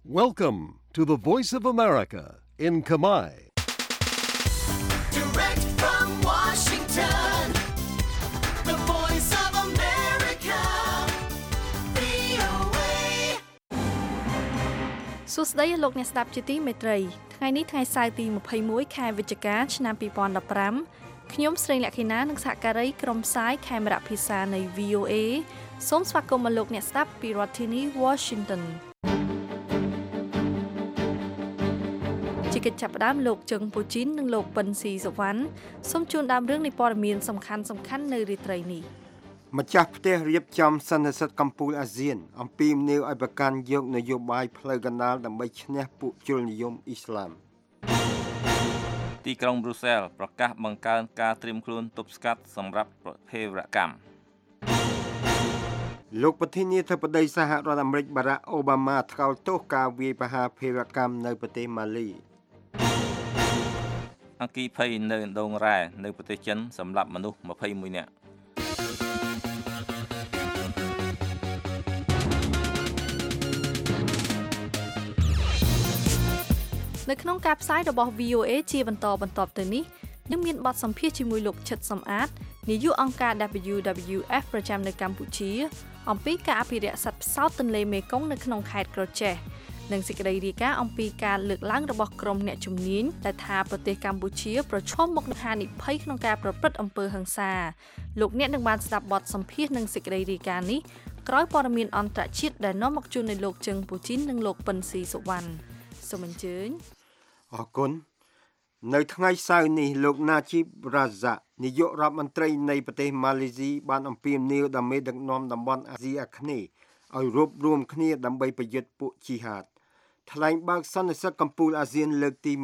Welcome to the Voice of America in Kamai. Direct from Washington, the Voice of America, VOA. សួស្តីលោកអ្នកស្ដាប់ជាទីមេត្រីថ្ងៃនេះថ្ងៃសៅរ៍ទី21ខែវិច្ឆិកាឆ្នាំ2015ខ្ញុំស្រីលក្ខិណានិងសហការីក្រុមផ្សាយខេមរៈភាសានៃ VOA សូមស្វាគមន៍មកលោកអ្នកស្ដាប់ពីរដ្ឋធានី Washington ជាកិច្ចចាប់ផ្ដើមលោកជឹងពូជីននិងលោកប៉ិនស៊ីសវណ្ណសូមជូនដើមរឿងនៃព័ត៌មានសំខាន់នៅរាត្រីនេះម្ចាស់ផ្ទះរៀបចំសន្និសីទកំពូលអាស៊ានអំពីមនីយឲ្យប្រកាន់យកនយោបាយផ្លូវកណ្ដាលដើម្បីឈ្នះពួកជ្រុលនិយមអ៊ីស្លាមទីក្រុងប្រ៊ុសែលប្រកាសបង្កើនការត្រៀមខ្លួនទប់ស្កាត់សម្រាប់ភេរវកម្មលោកប្រធានាធិបតីសហរដ្ឋអាមេរិកបារ៉ាក់អូបាម៉ាថ្កោលទោសការវាយប្រហារភេរវកម្មនៅប្រទេសម៉ាលីអគ្គិភ័យនៅឥណ្ឌូរ៉ែនៅប្រទេសចិនសម្លាប់មនុស្ស21នាក់នៅក្នុងការផ្សាយរបស់ VOA ជាបន្តបន្ទាប់ទៅនេះនឹងមានបទសម្ភាសន៍ជាមួយលោកឈិតសំអាតនាយកអង្គការ WWF ប្រចាំនៅកម្ពុជាអំពីការអភិរក្សសត្វផ្សោតទន្លេមេគង្គនៅក្នុងខេត្តក្រចេះនិងសេចក្តីរាយការណ៍អំពីការលើកឡើងរបស់ក្រុមអ្នកជំនាញដែលថាប្រទេសកម្ពុជាប្រឈមមុខនឹងហានិភ័យក្នុងការប្រព្រឹត្តអំពើហិង្សាលោកអ្នកនឹងបានស្ដាប់បទសម្ភាសន៍និងសេចក្តីរាយការណ៍នេះក្រោយព័ត៌មានអន្តរជាតិដែលនាំមកជូននៅលោកជឹងពូជីននិងលោកប៉ិនស៊ីសុវណ្ណសូមអញ្ជើញអរគុណនៅថ្ងៃសៅរ៍នេះលោកណាជីបរ៉ាហ្សាក់នាយករដ្ឋមន្ត្រីនៃប្រទេសម៉ាឡេស៊ីបានអំពាវនាវដល់មេដឹកនាំតំបន់អាស៊ីអាគ្នេយ៍ឲ្យរួបរวมគ្នាដើម្បីប្រយុទ្ធពួកជីហាតថ្លែងបើកសន្និសីទកំពូលអាស៊ានលើកទី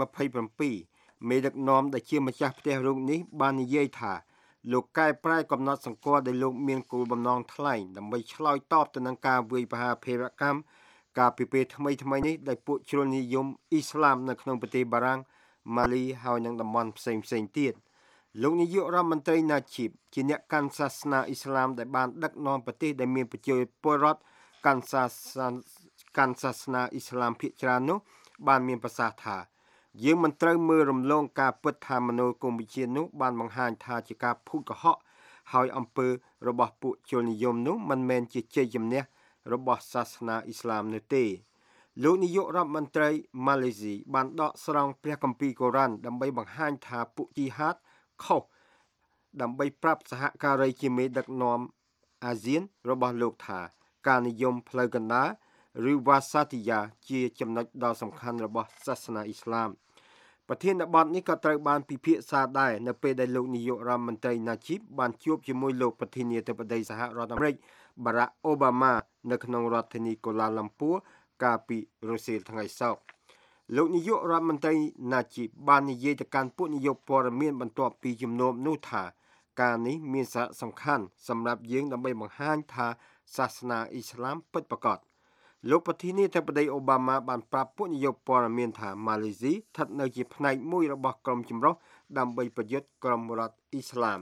27មេដឹកនាំដែលជាម្ចាស់ផ្ទះរូបនេះបាននិយាយថាលោកកែប្រែកំណត់សង្កត់ដែលលោកមានគោលបំណងថ្លែងដើម្បីឆ្លើយតបទៅនឹងការវាយប្រហារភេរវកម្មការពីពេលថ្មីនេះដែលពួកជ្រុលនិយមអ៊ីស្លាមនៅក្នុងប្រទេសបារាំងម៉ាលីហើយនិងតំបន់ផ្សេងទៀតលោកនាយករដ្ឋមន្ត្រីណាជីបជាអ្នកកាន់សាសនាអ៊ីស្លាមដែលបានដឹកនាំប្រទេសដែលមានប្រជាពលរដ្ឋកាន់សាសនាអ៊ីស្លាមភាគច្រើននោះបានមានប្រសាសន៍ថាយើងមិនត្រូវមើលរំលងការពិតថាមនោគមវិជ្ជានោះបានបង្ហាញថាជាការភូតកុហកហើយអំពើរបស់ពួកជ្រុលនិយមនោះមិនមែនជាជ័យជំនះរបស់សាសនាអ៊ីស្លាមនោះទេលោកនាយករដ្ឋមន្ត្រីម៉ាឡេស៊ីបានដកស្រង់ព្រះគម្ពីរកូរ៉ានដើម្បីបង្ហាញថាពួកជីហាតខុសដើម្បីប្រាប់សហការីជាមេដឹកនាំអាស៊ានរបស់លោកថាការនិយមផ្លូវកណ្ដាលឬវ៉ាសាទីយ៉ាជាចំណុចដ៏សំខាន់របស់សាសនាអ៊ីស្លាមប្រធានបទនេះក៏ត្រូវបានពិភាក្សាដែរនៅពេលដែលលោកនាយករដ្ឋមន្ត្រីណាជីបបានជួបជាមួយលោកប្រធានាធិបតីសហរដ្ឋអាមេរិកបារ៉ាក់អូបាម៉ានៅក្នុងរដ្ឋធានីកូឡាឡាំពួរកាលពីរសៀលថ្ងៃសុក្រលោកនាយករដ្ឋមន្ត្រីណាជីបបាននិយាយទៅកាន់ពួកនាយកព័ត៌មានបន្ទាប់ពីជំនុំនោះថាការនេះមានសារៈសំខាន់សម្រាប់យើងដើម្បីបង្ហាញថាសាសនាអ៊ីស្លាមពិតប្រាកដលោកប្រធានាធិបតីអូបាម៉ាបានប្រាប់ពួកនាយកព័ត៌មានថាម៉ាឡេស៊ីស្ថិតនៅជាផ្នែកមួយរបស់ក្រុមចម្រុះដើម្បីប្រយុទ្ធក្រុមរដ្ឋអ៊ីស្លាម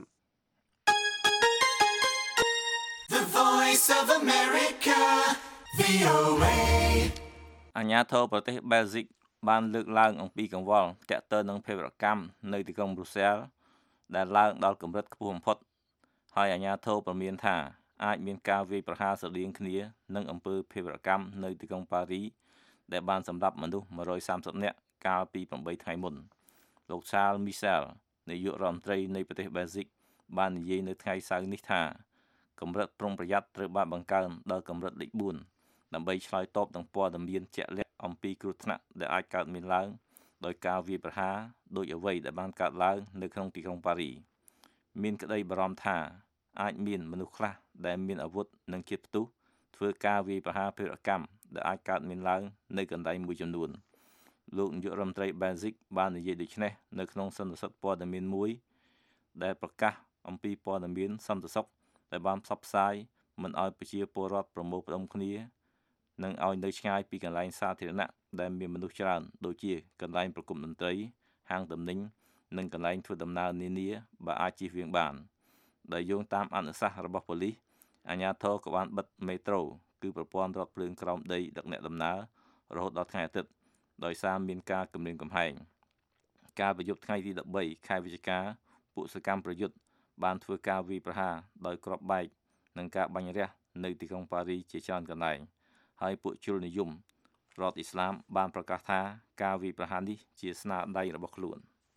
The Voice of America, VOA. អាជ្ញាធរប្រទេសបែលហ្សិកបានលើកឡើងអំពីកង្វល់ទាក់ទងនឹងភេរវកម្មនៅទីក្រុងប្រ៊ុសែលដែលឡើងដល់កម្រិតខ្ពស់បំផុតហើយអាជ្ញាធរប្រមានថាអាចមានការវាយប្រហារស្រដៀងគ្នានឹងអំពើភេរវកម្មនៅទីក្រុងប៉ារីដែលបានសម្លាប់មនុស្ស130នាក់កាលពី8ថ្ងៃមុនលោក Charles Michel នាយករដ្ឋមន្ត្រីនៃប្រទេសបែលហ្សិកបាននិយាយនៅថ្ងៃសៅរ៍នេះថាកម្រិតប្រុងប្រយ័ត្នត្រូវបានបង្កើនដល់កម្រិតលេខ4ដើម្បីឆ្លើយតបនឹងព័ត៌មានជាក់លាក់អំពីគ្រោះថ្នាក់ដែលអាចកើតមានឡើងដោយការវាយប្រហារដោយអ្វីដែលបានកើតឡើងនៅក្នុងទីក្រុងប៉ារីមានក្តីបារម្ភថាអាចមានមនុស្សខ្លះដែលមានអាវុធនិងជាតិផ្ទុះធ្វើការវាយប្រហារភេរវកម្មដែលអាចកើតមានឡើងនៅកន្លែងមួយចំនួនលោកនាយករដ្ឋមន្ត្រីបែលហ្សិកបាននិយាយដូចនេះនៅក្នុងសន្និសីទព័ត៌មានមួយដែលប្រកាសអំពីព័ត៌មានសន្តិសុខដែលបានផ្សព្វផ្សាយមិនឲ្យប្រជាពលរដ្ឋប្រមូលផ្តុំគ្នានិងឲ្យនៅឆ្ងាយពីកន្លែងសាធារណៈដែលមានមនុស្សច្រើនដូចជាកន្លែងប្រគំតន្ត្រីហាងទំនិញនិងកន្លែងធ្វើដំណើរនានាបើអាចជៀសវាងបានដោយយោងតាមអនុសាសន៍របស់ប៉ូលីសអាជ្ញាធរក៏បានបិទមេត្រូគឺប្រព័ន្ធរថភ្លើងក្រោមដីដឹកអ្នកដំណើររហូតដល់ថ្ងៃអាទិត្យដោយសារមានការគំរាមកំហែងការប្រយុទ្ធថ្ងៃទី13ខែវិច្ឆិកាពួកសកម្មប្រយុទ្ធបានធ្វើការវាយប្រហារដោយគ្រាប់បែកនិងការបាញ់រះនៅទីក្រុងប៉ារីសជាច្រើនកន្លែងហើយពួកជលនិយមរដ្ឋអ៊ីស្លាមបានប្រកាសថាការវាយប្រហារនេះជាស្នាដៃរបស់ខ្លួន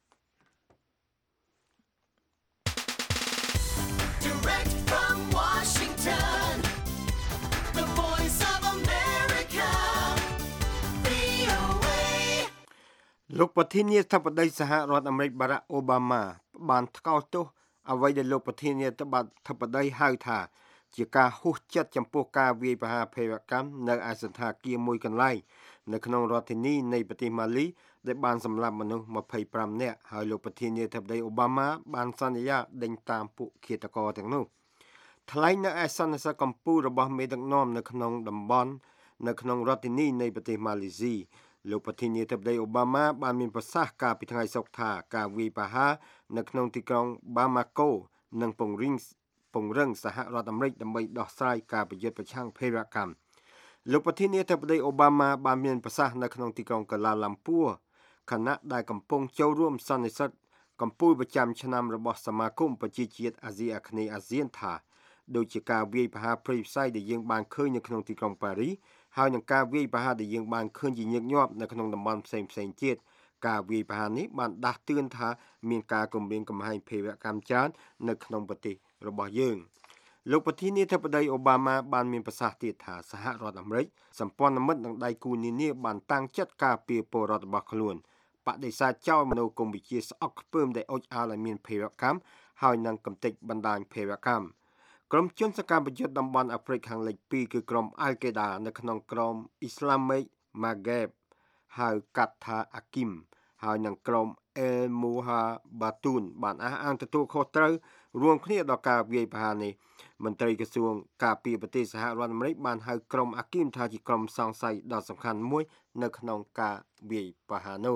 Direct from Washington, the voice of America, VOA. លោកប្រធានាធិបតីសហរដ្ឋអាមេរិកបារ៉ាក់អូបាម៉ាបានថ្កោលទោសអ្វីដែលលោកប្រធានាធិបតីហៅថាជាការហួសចិត្តចំពោះការវាយប្រហារភេរវកម្មនៅឯសណ្ឋាគារមួយកន្លែងនៅក្នុងរដ្ឋធានីនៃប្រទេសម៉ាលីដែលបានសម្លាប់មនុស្ស25នាក់ហើយលោកប្រធានាធិបតីអូបាម៉ាបានសន្យាដេញតាមពួកឃាតករទាំងនោះថ្លែងនៅឯសន្និសីទកម្ពុជារបស់មេដឹកនាំនៅក្នុងតំបន់នៅក្នុងរដ្ឋធានីនៃប្រទេសម៉ាឡេស៊ីលោកប្រធានាធិបតីអូបាម៉ាបានមានប្រសាសន៍កាលពីថ្ងៃសុក្រថាការវាយប្រហារនៅក្នុងទីក្រុងបាម៉ាកូនឹងពង្រឹងសហរដ្ឋអាមេរិកដើម្បីដោះស្រាយការប្រយុទ្ធប្រឆាំងភេរវកម្មលោកប្រធានាធិបតីអូបាម៉ាបានមានប្រសាសន៍នៅក្នុងទីក្រុងកាឡាឡាំពួរខណៈដែលកំពុងចូលរួមសន្និសីទកម្ពុជាប្រចាំឆ្នាំរបស់សមាគមប្រជាជាតិអាស៊ីអាគ្នេយ៍អាស៊ានថាដូចជាការវាយប្រហារព្រៃផ្សៃដែលយើងបានឃើញនៅក្នុងទីក្រុងប៉ារីសហើយនឹងការវាយប្រហារដែលយើងបានឃើញជាញឹកញាប់នៅក្នុងតំបន់ផ្សេងៗទៀតការវាយប្រហារនេះបានដាស់តឿនថាមានការគំរាមកំហែងភេរវកម្មច្រើននៅក្នុងប្រទេសរបស់យើងលោកប្រធានាធិបតីអូបាម៉ាបានមានប្រសាសន៍ទៀតថាសហរដ្ឋអាមេរិកសម្ព័ន្ធមិត្តនិងដៃគូនានាបានតាំងចិត្តការពារពលរដ្ឋរបស់ខ្លួនបដិសេធចោលមនោគមវិជ្ជាស្អប់ខ្ពើមដែលអុចអាលឲ្យមានភេរវកម្មហើយនឹងកំទេចបណ្ដាញភេរវកម្មក្រុមជនសកម្មប្រយុទ្ធតំបន់អាហ្វ្រិកខាងលិច2គឺក្រុមអាល់កេដានៅក្នុងក្រុម Islamic Maghreb ហៅកាត់ថាអាគីមហើយនឹងក្រុម El Mohabatoun បានអះអាងទទួលខុសត្រូវរួមគ្នាដល់ការវាយប្រហារនេះមន្ត្រីក្រសួងការពារប្រទេសសហរដ្ឋអាមេរិកបានហៅក្រុមអាគីមថាជាក្រុមសង្ស័យដ៏សំខាន់មួយនៅក្នុងការវាយប្រហារនោះ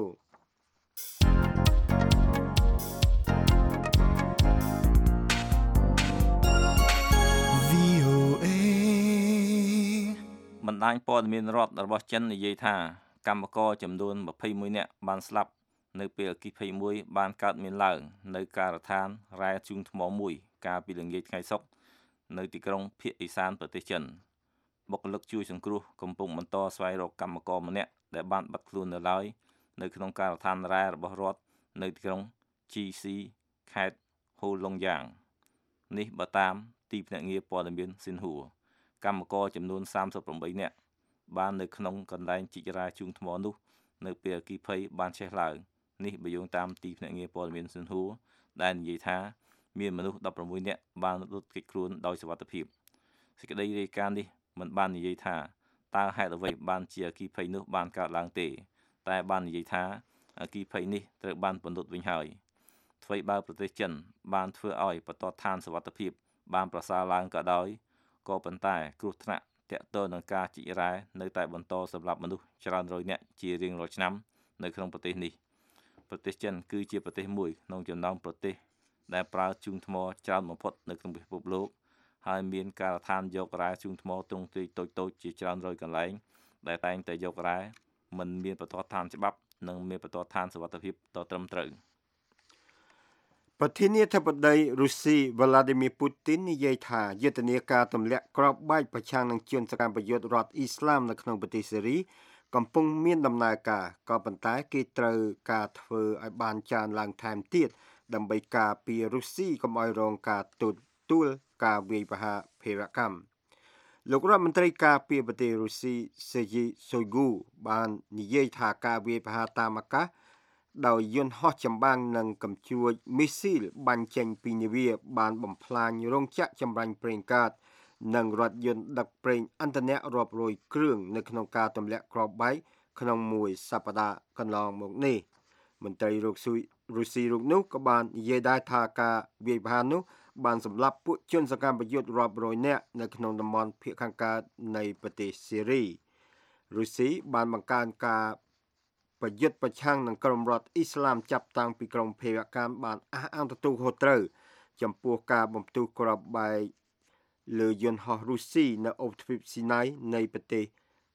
បណ្ដាញព័ត៌មានរដ្ឋរបស់ចិននិយាយថាកម្មករចំនួន21នាក់បានស្លាប់នៅពេលអគ្គិភ័យមួយបានកើតមានឡើងនៅការដ្ឋានរ៉ែជូងថ្មមួយកាលពីល្ងាចថ្ងៃសុក្រនៅទីក្រុងភាគឦសានប្រទេសចិនបុគ្គលិកជួយសង្គ្រោះកំពុងបន្តស្វែងរកកម្មករម្នាក់ដែលបានបាត់ខ្លួននៅឡើយនៅក្នុងការដ្ឋានរ៉ែរបស់រដ្ឋនៅទីក្រុង GC ខេត្តហូឡុងយ៉ាងនេះបើតាមទីភ្នាក់ងារព័ត៌មានស៊ីនហួរកម្មករចំនួន38នាក់បាននៅក្នុងកន្លែងជីករ៉ែជូងថ្មនោះនៅពេលអគ្គិភ័យបានឆេះឡើងនេះបើយោងតាមទីភ្នាក់ងារព័ត៌មានស៊ីនហួរដែលនិយាយថាមានមនុស្ស16នាក់បានរត់គេចខ្លួនដោយសុវត្ថិភាពសេចក្តីរាយការណ៍នេះមិនបាននិយាយថាតើហេតុអ្វីបានជាអគ្គិភ័យនោះបានកើតឡើងទេតែបាននិយាយថាអគ្គិភ័យនេះត្រូវបានពន្លត់វិញហើយអ្វីបើប្រទេសចិនបានធ្វើឲ្យបន្ទាត់ឋានសុវត្ថិភាពបានប្រសើរឡើងក៏ដោយក៏ប៉ុន្តែគ្រោះថ្នាក់ទាក់ទងនឹងការជីករ៉ែនៅតែបន្តសម្លាប់មនុស្សច្រើនរយនាក់ជារៀងរាល់ឆ្នាំនៅក្នុងប្រទេសនេះប្រទេសចិនគឺជាប្រទេសមួយក្នុងចំណោមប្រទេសដែលប្រើជូងថ្មច្រើនបំផុតនៅក្នុងពិភពលោកហើយមានការដ្ឋានយករ៉ែជូងថ្មទ្រង់ទ្រាយតូចៗជាច្រើនរយកន្លែងដែលតែងតែយករ៉ែមិនមានបន្ទាត់ឋានច្បាប់និងមានបន្ទាត់ឋានសុវត្ថិភាពដ៏ត្រឹមត្រូវប្រធានាធិបតីរុស្ស៊ី Vladimir Putin និយាយថាយុទ្ធនាការទម្លាក់គ្រាប់បែកប្រឆាំងនឹងជនសកម្មប្រយុទ្ធរដ្ឋអ៊ីស្លាមនៅក្នុងប្រទេសសេរីកំពុងមានដំណើរការក៏ប៉ុន្តែគេត្រូវការធ្វើឲ្យបានច្រើនឡើងថែមទៀតដើម្បីការពាររុស្ស៊ីកុំឲ្យរងការទទួលការវាយប្រហារភេរវកម្មលោករដ្ឋមន្ត្រីការពារប្រទេសរុស្ស៊ី Sergei Shoigu បាននិយាយថាការវាយប្រហារតាមអាកាសដោយយន្តហោះចម្បាំងនិងកំជួចមីស៊ីលបាញ់ចេញពីនាវាបានបំផ្លាញរោងចក្រចម្រាញ់ប្រេងកាតនិងរថយន្តដឹកប្រេងឥន្ធនៈរាប់រយគ្រឿងនៅក្នុងការទម្លាក់គ្រាប់បែកក្នុងមួយសប្តាហ៍កន្លងមកនេះមន្ត្រីរុស្ស៊ីរូបនោះក៏បាននិយាយដែរថាការវាយប្រហារនោះបានសម្លាប់ពួកជនសកម្មប្រយុទ្ធរាប់រយនាក់នៅក្នុងតំបន់ភាគខាងកើតនៃប្រទេសសេរីរុស្ស៊ីបានបង្កើនការប្រយុទ្ធប្រឆាំងនឹងក្រុមរដ្ឋអ៊ីស្លាមចាប់តាំងពីក្រុមភេរវកម្មបានអះអាងទទួលខុសត្រូវចំពោះការបំផ្ទុះគ្រាប់បែកលើយន្តហោះរុស្ស៊ីនៅអូបទ្វីបស៊ីណាយនៃប្រទេស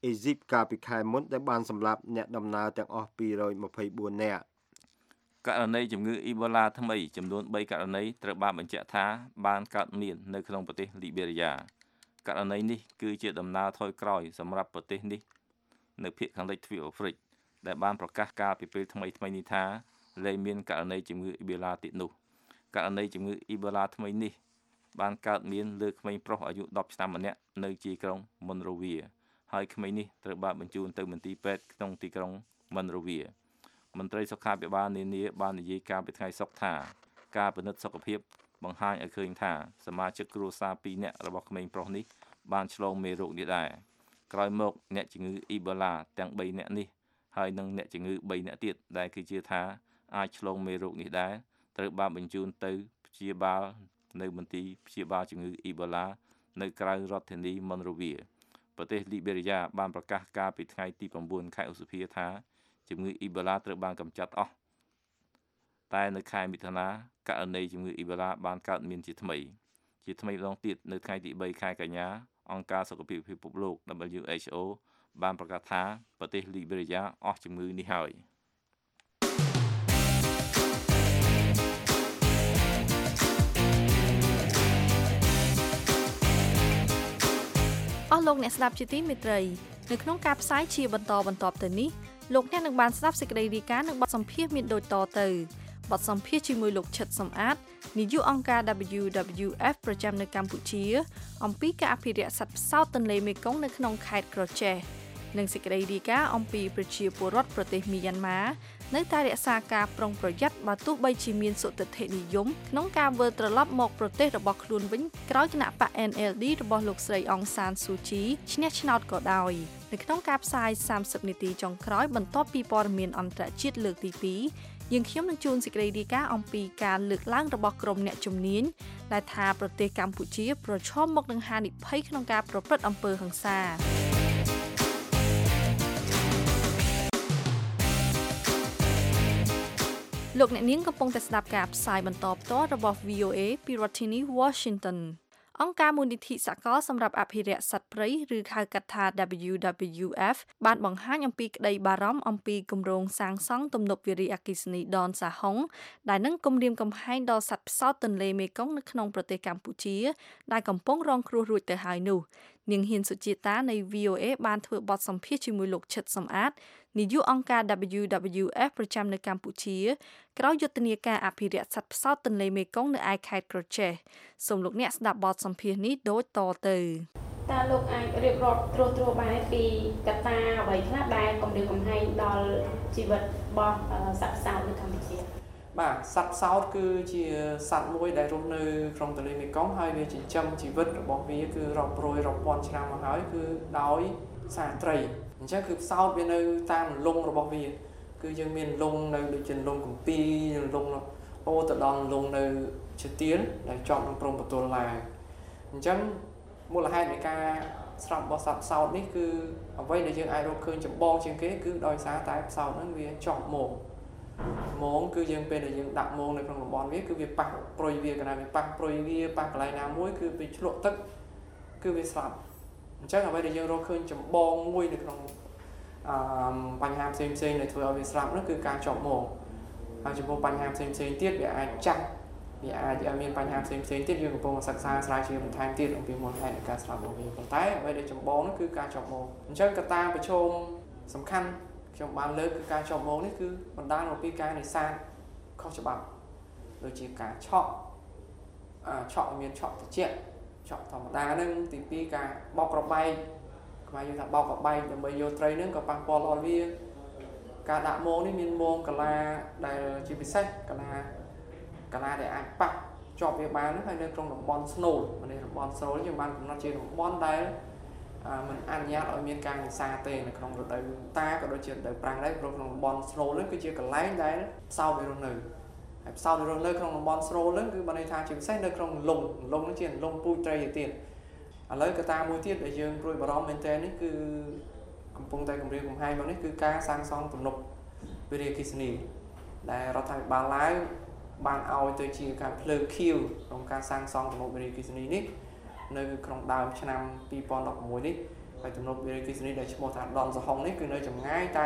អេស៊ីបកាលពីខែមុនដែលបានសម្លាប់អ្នកដំណើរទាំងអស់224នាក់ករណីជំងឺអ៊ីបូឡាថ្មីចំនួន3ករណីត្រូវបានបញ្ជាក់ថាបានកើតមាននៅក្នុងប្រទេសលីបេរីយ៉ាករណីនេះគឺជាដំណើរថយក្រោយសម្រាប់ប្រទេសនេះនៅភាគខាងលិចទ្វីបអាហ្វ្រិកដែលបានប្រកាសកាលពីពេលថ្មីនេះថាលែងមានករណីជំងឺអ៊ីបូឡាទៀតនោះករណីជំងឺអ៊ីបូឡាថ្មីនេះបានកើតមានលើក្មេងប្រុសអាយុ10ឆ្នាំម្នាក់នៅទីក្រុងមុនរូវីហើយក្មេងនេះត្រូវបានបញ្ជូនទៅមន្ទីរពេទ្យក្នុងទីក្រុងមុនរូវីមន្ត្រីសុខាភិបាលនានាបាននិយាយកាលពីថ្ងៃសុក្រថាការពិនិត្យសុខភាពបង្ហាញឲ្យឃើញថាសមាជិកគ្រួសារ2នាក់របស់ក្មេងប្រុសនេះបានឆ្លងមេរោគនេះដែរក្រោយមកអ្នកជំងឺអ៊ីបូឡាទាំង3នាក់នេះហើយនិងអ្នកជំងឺ3នាក់ទៀតដែលគេជឿថាអាចឆ្លងមេរោគនេះដែរត្រូវបានបញ្ជូនទៅព្យាបាលនៅមន្ទីរព្យាបាលជំងឺអ៊ីបូឡានៅក្រៅរដ្ឋធានីមុនរូវីប្រទេសលីបេរីយ៉ាបានប្រកាសកាលពីថ្ងៃទី9ខែឧសភាថាជំងឺអ៊ីបូឡាត្រូវបានកម្ចាត់អស់តែនៅខែមិថុនាករណីជំងឺអ៊ីបូឡាបានកើតមានជាថ្មីម្ដងទៀតនៅថ្ងៃទី3ខែកញ្ញាអង្គការសុខភាពពិភពលោក WHO បានប្រកាសថាប្រទេសលីបេរីយ៉ាអស់ជំងឺនេះហើយអស់លោកអ្នកស្ដាប់ជាទីមេត្រីនៅក្នុងការផ្សាយជាបន្តទៅនេះលោកអ្នកនឹងបានស្ដាប់សេចក្តីរាយការណ៍និងបទសម្ភាសន៍មានដូចតទៅបទសម្ភាសន៍ជាមួយលោកឈិតសំអាតនាយកអង្គការ WWF ប្រចាំនៅកម្ពុជាអំពីការអភិរក្សសត្វផ្សោតទន្លេមេគង្គនៅក្នុងខេត្តក្រចេះនិងសេចក្តីរាយការណ៍អំពីប្រជាពលរដ្ឋប្រទេសមីយ៉ាន់ម៉ានៅតែរក្សាការប្រុងប្រយ័ត្នបើទោះបីជាមានសុទិដ្ឋិនិយមក្នុងការវិលត្រឡប់មកប្រទេសរបស់ខ្លួនវិញក្រោយគណៈបក NLD របស់លោកស្រីអង្សានស៊ូជីឈ្នះឆ្នោតក៏ដោយនៅក្នុងការផ្សាយ30នាទីចុងក្រោយបន្ទាប់ពីព័ត៌មានអន្តរជាតិលើកទី2យើងខ្ញុំនឹងជួនសេចក្តីរាយការណ៍អំពីការលើកឡើងរបស់ក្រុមអ្នកជំនាញដែលថាប្រទេសកម្ពុជាប្រឈមមុខនឹងហានិភ័យក្នុងការប្រព្រឹត្តអំពើហិង្សាលោកអ្នកនាងកំពុងតែស្ដាប់ការផ្សាយបន្តផ្ទាល់របស់ VOA ពីរដ្ឋធានី Washington អង្គការមូលនិធិសកលសម្រាប់អភិរក្សសត្វព្រៃឬហៅកាត់ថា WWF បានបង្ហាញអំពីក្តីបារម្ភអំពីគម្រោងសាងសង់ទំនប់វារីអគ្គិសនីដនសាហុងដែលនឹងគំរាមកំហែងដល់សត្វផ្សោតទន្លេមេគង្គនៅក្នុងប្រទេសកម្ពុជាដែលកំពុងរងគ្រោះរួចទៅហើយនោះនាងហ៊ានសុជាតានៃ VOA បានធ្វើបទសម្ភាសន៍ជាមួយលោកឈិតសំអាតនាយកអង្គការ WWF ប្រចាំនៅកម្ពុជាក្រោយយុទ្ធនាការអភិរក្សសត្វផ្សោតទន្លេមេគង្គនៅឯខេត្តក្រចេះសូមលោកអ្នកស្ដាប់បទសម្ភាសន៍នេះដូចតទៅតើលោកអាចរៀបរាប់ត្រួសបានពីកត្តាអ្វីខ្លះដែលគំរាមកំហែងដល់ជីវិតរបស់សត្វផ្សោតនៅកម្ពុជាបាទសត្វផ្សោតគឺជាសត្វមួយដែលរស់នៅក្នុងទន្លេមេគង្គហើយវាចិញ្ចឹមជីវិតរបស់វាគឺរាប់រយរាប់ពាន់ឆ្នាំមកហើយគឺដោយសារត្រីអញ្ចឹងគឺផ្សោតវានៅតាមលងរបស់វាគឺយើងមានលងនៅដូចជាលងកំពីលងអូទៅដល់លងនៅជាទៀនដែលជាប់នឹងព្រំប្រទល់ឡាយអញ្ចឹងមូលហេតុនៃការស្លាប់របស់សត្វផ្សោតនេះគឺអ្វីដែលយើងអាចរកឃើញចម្បងជាងគេគឺដោយសារតែផ្សោតហ្នឹងវាជាប់មងគឺយើងពេលដែលយើងដាក់មងនៅក្នុងតំបន់វាគឺវាប៉ះប្រុយវាកណ្ដាលវាប៉ះប្រុយវាប៉ះកន្លែងណាមួយគឺវាឆ្លក់ទឹកគឺវាស្លាប់អញ្ចឹងអ្វីដែលយើងរកឃើញចម្បងមួយនៅក្នុងបញ្ហាផ្សេងដែលធ្វើឲ្យវាស្លាប់នោះគឺការជាប់មងហើយចំពោះបញ្ហាផ្សេងទៀតវាអាចចាស់វាអាចមានបញ្ហាផ្សេងទៀតយើងកំពុងសិក្សាស្រាវជ្រាវបន្ថែមទៀតអំពីមូលហេតុនៃការស្លាប់របស់វាប៉ុន្តែអ្វីដែលចម្បងនោះគឺការជាប់មងអញ្ចឹងកត្តាប្រឈមសំខាន់ខ្ញុំបានលើកគឺការជាប់មងនេះគឺបណ្ដាលមកពីការនេសាទខុសច្បាប់ដូចជាការឆក់មានឆក់ត្រជាក់ឆក់ធម្មតាហ្នឹងទី2ការបោកប្របែកខ្មែរយើងថាបោកប្របែកដើម្បីយកត្រីហ្នឹងក៏ប៉ះពាល់ដល់វាការដាក់មងនេះមានមងកាឡាដែលជាពិសេសកាឡាដែលអាចប៉ះជាប់វាបានហើយនៅក្នុងតំបន់ស្នូលនៅតំបន់ស្នូលយើងបានកំណត់ជាតំបន់ដែលមិនអនុញ្ញាតឲ្យមានការនេសាទទេនៅក្នុងរដូវតាក៏ដូចជារដូវប្រាំងដែរព្រោះក្នុងតំបន់ស្នូលហ្នឹងគឺជាកន្លែងដែលផ្សោតវារស់នៅហើយផ្សោតវារស់នៅក្នុងតំបន់ស្នូលហ្នឹងគឺបានន័យថាជាពិសេសនៅក្នុងលងហ្នឹងជាលងពូជត្រីទៅទៀតឥឡូវកត្តាមួយទៀតដែលយើងព្រួយបារម្ភមែនទែននេះគឺកំពុងតែគម្រាមកំហែងមកនេះគឺការសាងសង់ទំនប់វារីអគ្គិសនីដែលរដ្ឋាភិបាលឡាវបានឲ្យទៅជាការភ្លើងខៀវក្នុងការសាងសង់ទំនប់វារីអគ្គិសនីនេះនៅក្នុងដើមឆ្នាំ2016នេះហើយទំនប់វារីអគ្គិសនីដែលឈ្មោះថាដនសហុងនេះគឺនៅចម្ងាយតែ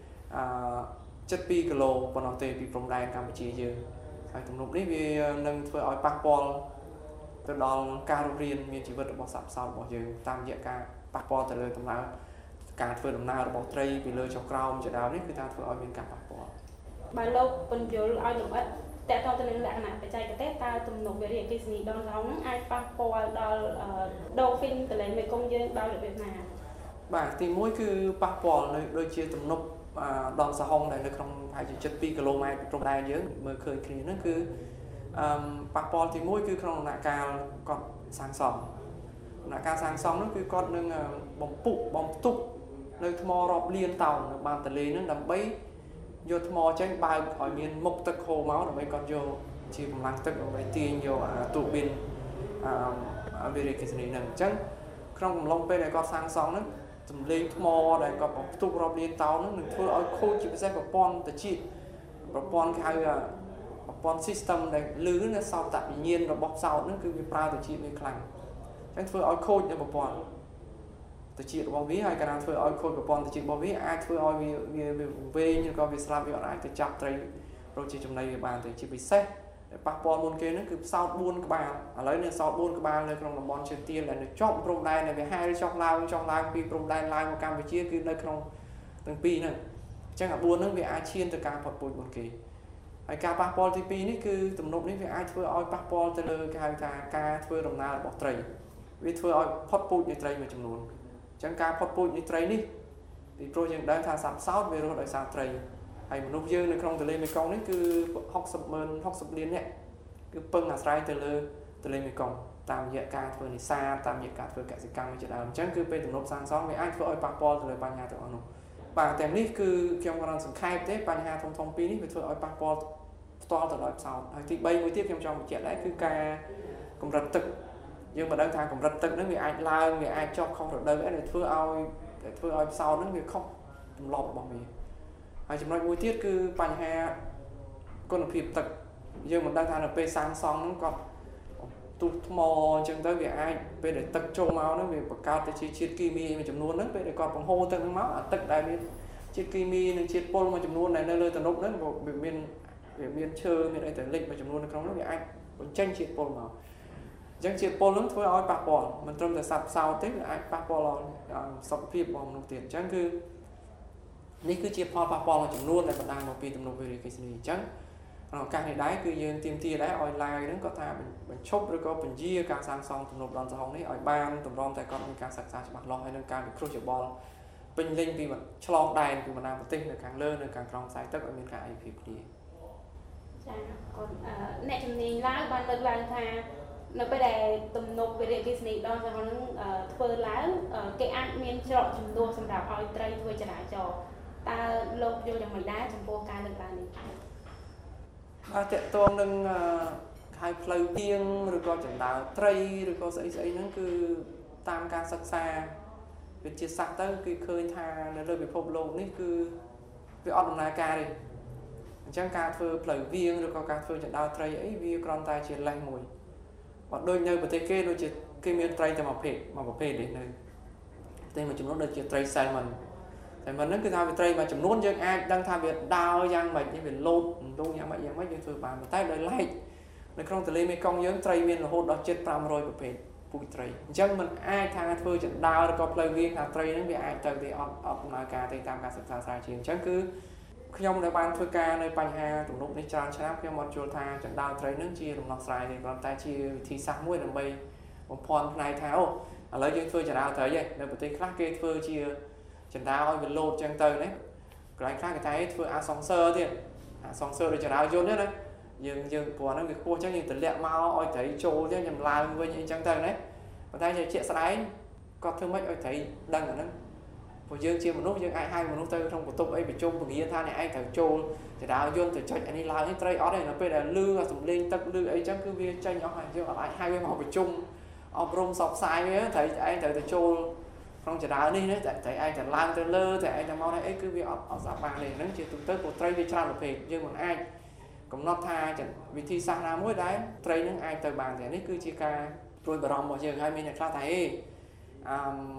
72គីឡូប៉ុណ្ណោះទេពីព្រំដែនកម្ពុជាយើងហើយទំនប់នេះវានឹងធ្វើឲ្យប៉ះពាល់ទៅដល់ការរស់រានមានជីវិតរបស់សត្វផ្សោតរបស់យើងតាមរយៈការប៉ះពាល់ទៅលើដំណើរការធ្វើដំណើររបស់ត្រីពីលើចុះក្រោមជាដើមនេះគឺថាធ្វើឲ្យមានការប៉ះពាល់បើលោកពន្យល់ឲ្យលម្អិតតើតើទៅនឹងលក្ខណៈបច្ចេកទេសតើទំនប់វារីអគ្គិសនីដនសហុងហ្នឹងអាចប៉ះពាល់ដល់ដូហ្វីនទន្លេមេគង្គយើងដោយរបៀបណាបាទទី1គឺប៉ះពាល់នៅដូចជាទំនប់ដនសហុងដែលនៅក្នុងប្រហែលជា72គីឡូម៉ែត្រព្រំដែនយើងមើលឃើញគ្នាហ្នឹងគឺប៉ះពាល់ទី1គឺក្នុងដំណាក់កាលគាត់សាងសង់ដំណាក់កាលសាងសង់នោះគឺគាត់នឹងបំផ្ទុកនៅថ្មរាប់លានតោននៅបានទន្លេហ្នឹងដើម្បីយកថ្មចេញបើកឲ្យមានមុខទឹកហូរមកដើម្បីគាត់យកជាកម្លាំងទឹកដើម្បីទាញយកទូប៊ីនវារីអគ្គិសនីហ្នឹងអញ្ចឹងក្នុងកំឡុងពេលដែលគាត់សាងសង់ហ្នឹងសំលេងថ្មដែលគាត់បំផ្ទុករាប់លានតោនហ្នឹងនឹងធ្វើឲ្យខូចជាពិសេសប្រព័ន្ធត្រជាក់ប្រព័ន្ធគេហៅប្រព័ន្ធ system ដែលលឺនៅសោតវិញ្ញាណរបស់ផ្សោតហ្នឹងគឺវាប្រើត្រជាក់វាខ្លាំងអញ្ចឹងធ្វើឲ្យខូចនៅប្រព័ន្ធត្រជាក់របស់វាហើយកាលណាធ្វើឲ្យខូចប្រព័ន្ធត្រជាក់របស់វាអាចធ្វើឲ្យវាវែងឬក៏វាស្លាប់វាអាចទៅចាប់ត្រីរកជាចំណីវាបានទេជាពិសេសដែលប៉ះពាល់មុនគេហ្នឹងគឺផ្សោត4ក្បាលឥឡូវនេះផ្សោត4ក្បាលនៅក្នុងតំបន់ជើងទាលដែលនៅជាប់ព្រំដែនដែលវាហែលចុះឡើងពីព្រំដែនឡើងមកកម្ពុជាគឺនៅក្នុងទាំងពីរហ្នឹងអញ្ចឹងអា4ហ្នឹងវាអាចឈានទៅការផុតពូជមុនគេហើយការប៉ះពាល់ទី2នេះគឺទំនប់នេះវាអាចធ្វើឲ្យប៉ះពាល់ទៅលើគេហៅថាការធ្វើដំណើររបស់ត្រីវាធ្វើឲ្យផុតពូជនៃត្រីមួយចំនួនអញ្ចឹងការផុតពូជនៃត្រីនេះពីព្រោះយើងដឹងថាសត្វផ្សោតវារស់ដោយសារត្រីហើយមនុស្សយើងនៅក្នុងទន្លេមេគង្គនេះគឺ60លាននាក់គឺពឹងអាស្រ័យទៅលើទន្លេមេគង្គតាមរយៈការធ្វើនេសាទតាមរយៈការធ្វើកសិកម្មជាដើមអញ្ចឹងគឺពេលទំនប់សាងសង់វាអាចធ្វើឲ្យប៉ះពាល់ទៅលើបញ្ហាទាំងអស់នោះបាទទាំងនេះគឺខ្ញុំគ្រាន់សង្ខេបទេបញ្ហាធំៗពីរនេះវាធ្វើឲ្យប៉ះពាល់ផ្ទាល់ទៅដល់ផ្សោតហើយទី3មួយទៀតខ្ញុំចង់បញ្ជាក់ដែរគឺការកម្រិតទឹកយើងមិនដឹងថាកម្រិតទឹកហ្នឹងវាអាចឡើងវាអាចចុះខុសរដូវអីដែលធ្វើឲ្យផ្សោតហ្នឹងវាខុសទម្លាប់របស់វាហើយចំណុចមួយទៀតគឺបញ្ហាគុណភាពទឹកយើងមិនដឹងថានៅពេលសាងសង់ហ្នឹងគាត់ទុះថ្មអញ្ចឹងទៅវាអាចពេលដែលទឹកចូលមកហ្នឹងវាបង្កើតទៅជាជាតិគីមីមួយចំនួនហ្នឹងពេលដែលគាត់បង្ហូរទឹកហ្នឹងមកអាទឹកដែលមានជាតិគីមីនិងជាតិពុលមួយចំនួនដែលនៅលើទំនប់ហ្នឹងវាមានឈើមានអីទៅលិចមួយចំនួននៅក្នុងនោះវាអាចបញ្ចេញជាតិពុលមកអញ្ចឹងជាតិពុលហ្នឹងធ្វើឲ្យប៉ះពាល់មិនត្រឹមតែសត្វផ្សោតទេវាអាចប៉ះពាល់ដល់សុខភាពរបស់មនុស្សទៀតអញ្ចឹងគឺនេះគឺជាផលប៉ះពាល់មួយចំនួនដែលបណ្ដាលមកពីទំនប់វារីអគ្គិសនីអញ្ចឹងក្នុងឱកាសនេះដែរគឺយើងទាមទារដែរឲ្យឡាយហ្នឹងគាត់ថាបញ្ឈប់ឬក៏បញ្ជាការសាងសង់ទំនប់ដនសហុងនេះឲ្យបានតម្រាំតែគាត់មានការសិក្សាច្បាស់លាស់ហើយនឹងការវិគ្រោះយោបល់ពេញលេញពីឆ្លងដែនពីបណ្ដាប្រទេសនៅខាងលើនៅខាងក្រោមខ្សែទឹកឲ្យមានការឯកភាពគ្នាចាគាត់អ្នកជំនាញឡើងបានលើកឡើងថានៅពេលដែលទំនប់វារីអគ្គិសនីដនសហុងហ្នឹងធ្វើឡើងគេអាចមានច្រកជំនួសសម្រាប់ឲ្យត្រីធ្វើចរាចរណ៍តើលោកយល់យ៉ាងម៉េចដែរចំពោះការលើកឡើងនេះបាទតកតងនឹងខែផ្លូវទៀងឬក៏ចណ្ដើរត្រីឬក៏ស្អីហ្នឹងគឺតាមការសិក្សាវិទ្យាសាស្ត្រទៅគឺឃើញថានៅលើពិភពលោកនេះគឺវាអត់ដំណើរការទេអញ្ចឹងការធ្វើផ្លូវវាងឬក៏ការធ្វើចណ្ដើរត្រីអីវាគ្រាន់តែជាលេសមួយបើដូចនៅប្រទេសគេដូចជាគេមានត្រីតែមួយប្រភេទនេះនៅតែមួយចំនួនដូចជាត្រី salmon ហ្នឹងគឺថាវាត្រីមួយចំនួនយើងអាចដឹងថាវាដើរយ៉ាងម៉េចវាលោតដងយ៉ាងម៉េចយើងធ្វើបានតែដោយឡែកនៅក្នុងទន្លេមេគង្គយើងត្រីមានរហូតដល់ជិត500ប្រភេទពូជត្រីអញ្ចឹងมันអាចថាធ្វើចណ្ដើរឬក៏ផ្លូវវាងថាត្រីហ្នឹងវាអាចទៅទេអត់ដំណើរការទេតាមការសិក្សាស្រាវជ្រាវអញ្ចឹងគឺខ្ញុំដែលបានធ្វើការនៅបញ្ហាទំនប់នេះច្រើនឆ្នាំខ្ញុំអត់យល់ថាចណ្ដើរត្រីហ្នឹងជាដំណោះស្រាយទេគ្រាន់តែជាវិធីសាស្ត្រមួយដើម្បីបំផន់ផ្នែកថាឥឡូវយើងធ្វើចណ្ដើរត្រីឯងនៅប្រទេសខ្លះគេធ្វើជាចណ្ដើរឲ្យវាលោតចឹងទៅណាកន្លែងខ្លះគេថាធ្វើអាសងសើទៀតអាសងសើដូចចណ្ដើរយន្តណាយើងព្រោះហ្នឹងវាខ្ពស់ចឹងយើងទម្លាក់មកឲ្យត្រីចូលចឹងខ្ញុំឡើងវិញអីចឹងទៅណាប៉ុន្តែជាក់ស្ដែងគាត់ធ្វើម៉េចឲ្យត្រីដឹងអាហ្នឹងព្រោះយើងជាមនុស្សយើងអាចហៅមនុស្សទៅក្នុងបន្ទប់អីប្រជុំពងាថាអ្នកឯងត្រូវចូលចណ្ដើរយន្តទៅចុចអានេះឡើងនេះត្រីអត់ទេនៅពេលដែលលឺសំឡេងទឹកលឺអីចឹងគឺវាចេញអស់ហើយយើងអត់អាចហៅវាមកប្រជុំអប់រំសបផ្សាយវាត្រីឯងត្រូវទៅចូលក្នុងចណ្ដើរនេះណាត្រីឯងទៅឡើងទៅលើត្រីឯងទៅមកអីគឺវាអត់ស្អាតបានទេហ្នឹងជាទូទៅព្រោះត្រីវាច្រើនប្រភេទយើងមិនអាចកំណត់ថាវិធីសាស្ត្រណាមួយដែលត្រីនឹងអាចទៅបានទេនេះគឺជាការព្រួយបារម្ភរបស់យើងហើយមានអ្នកខ្លះថា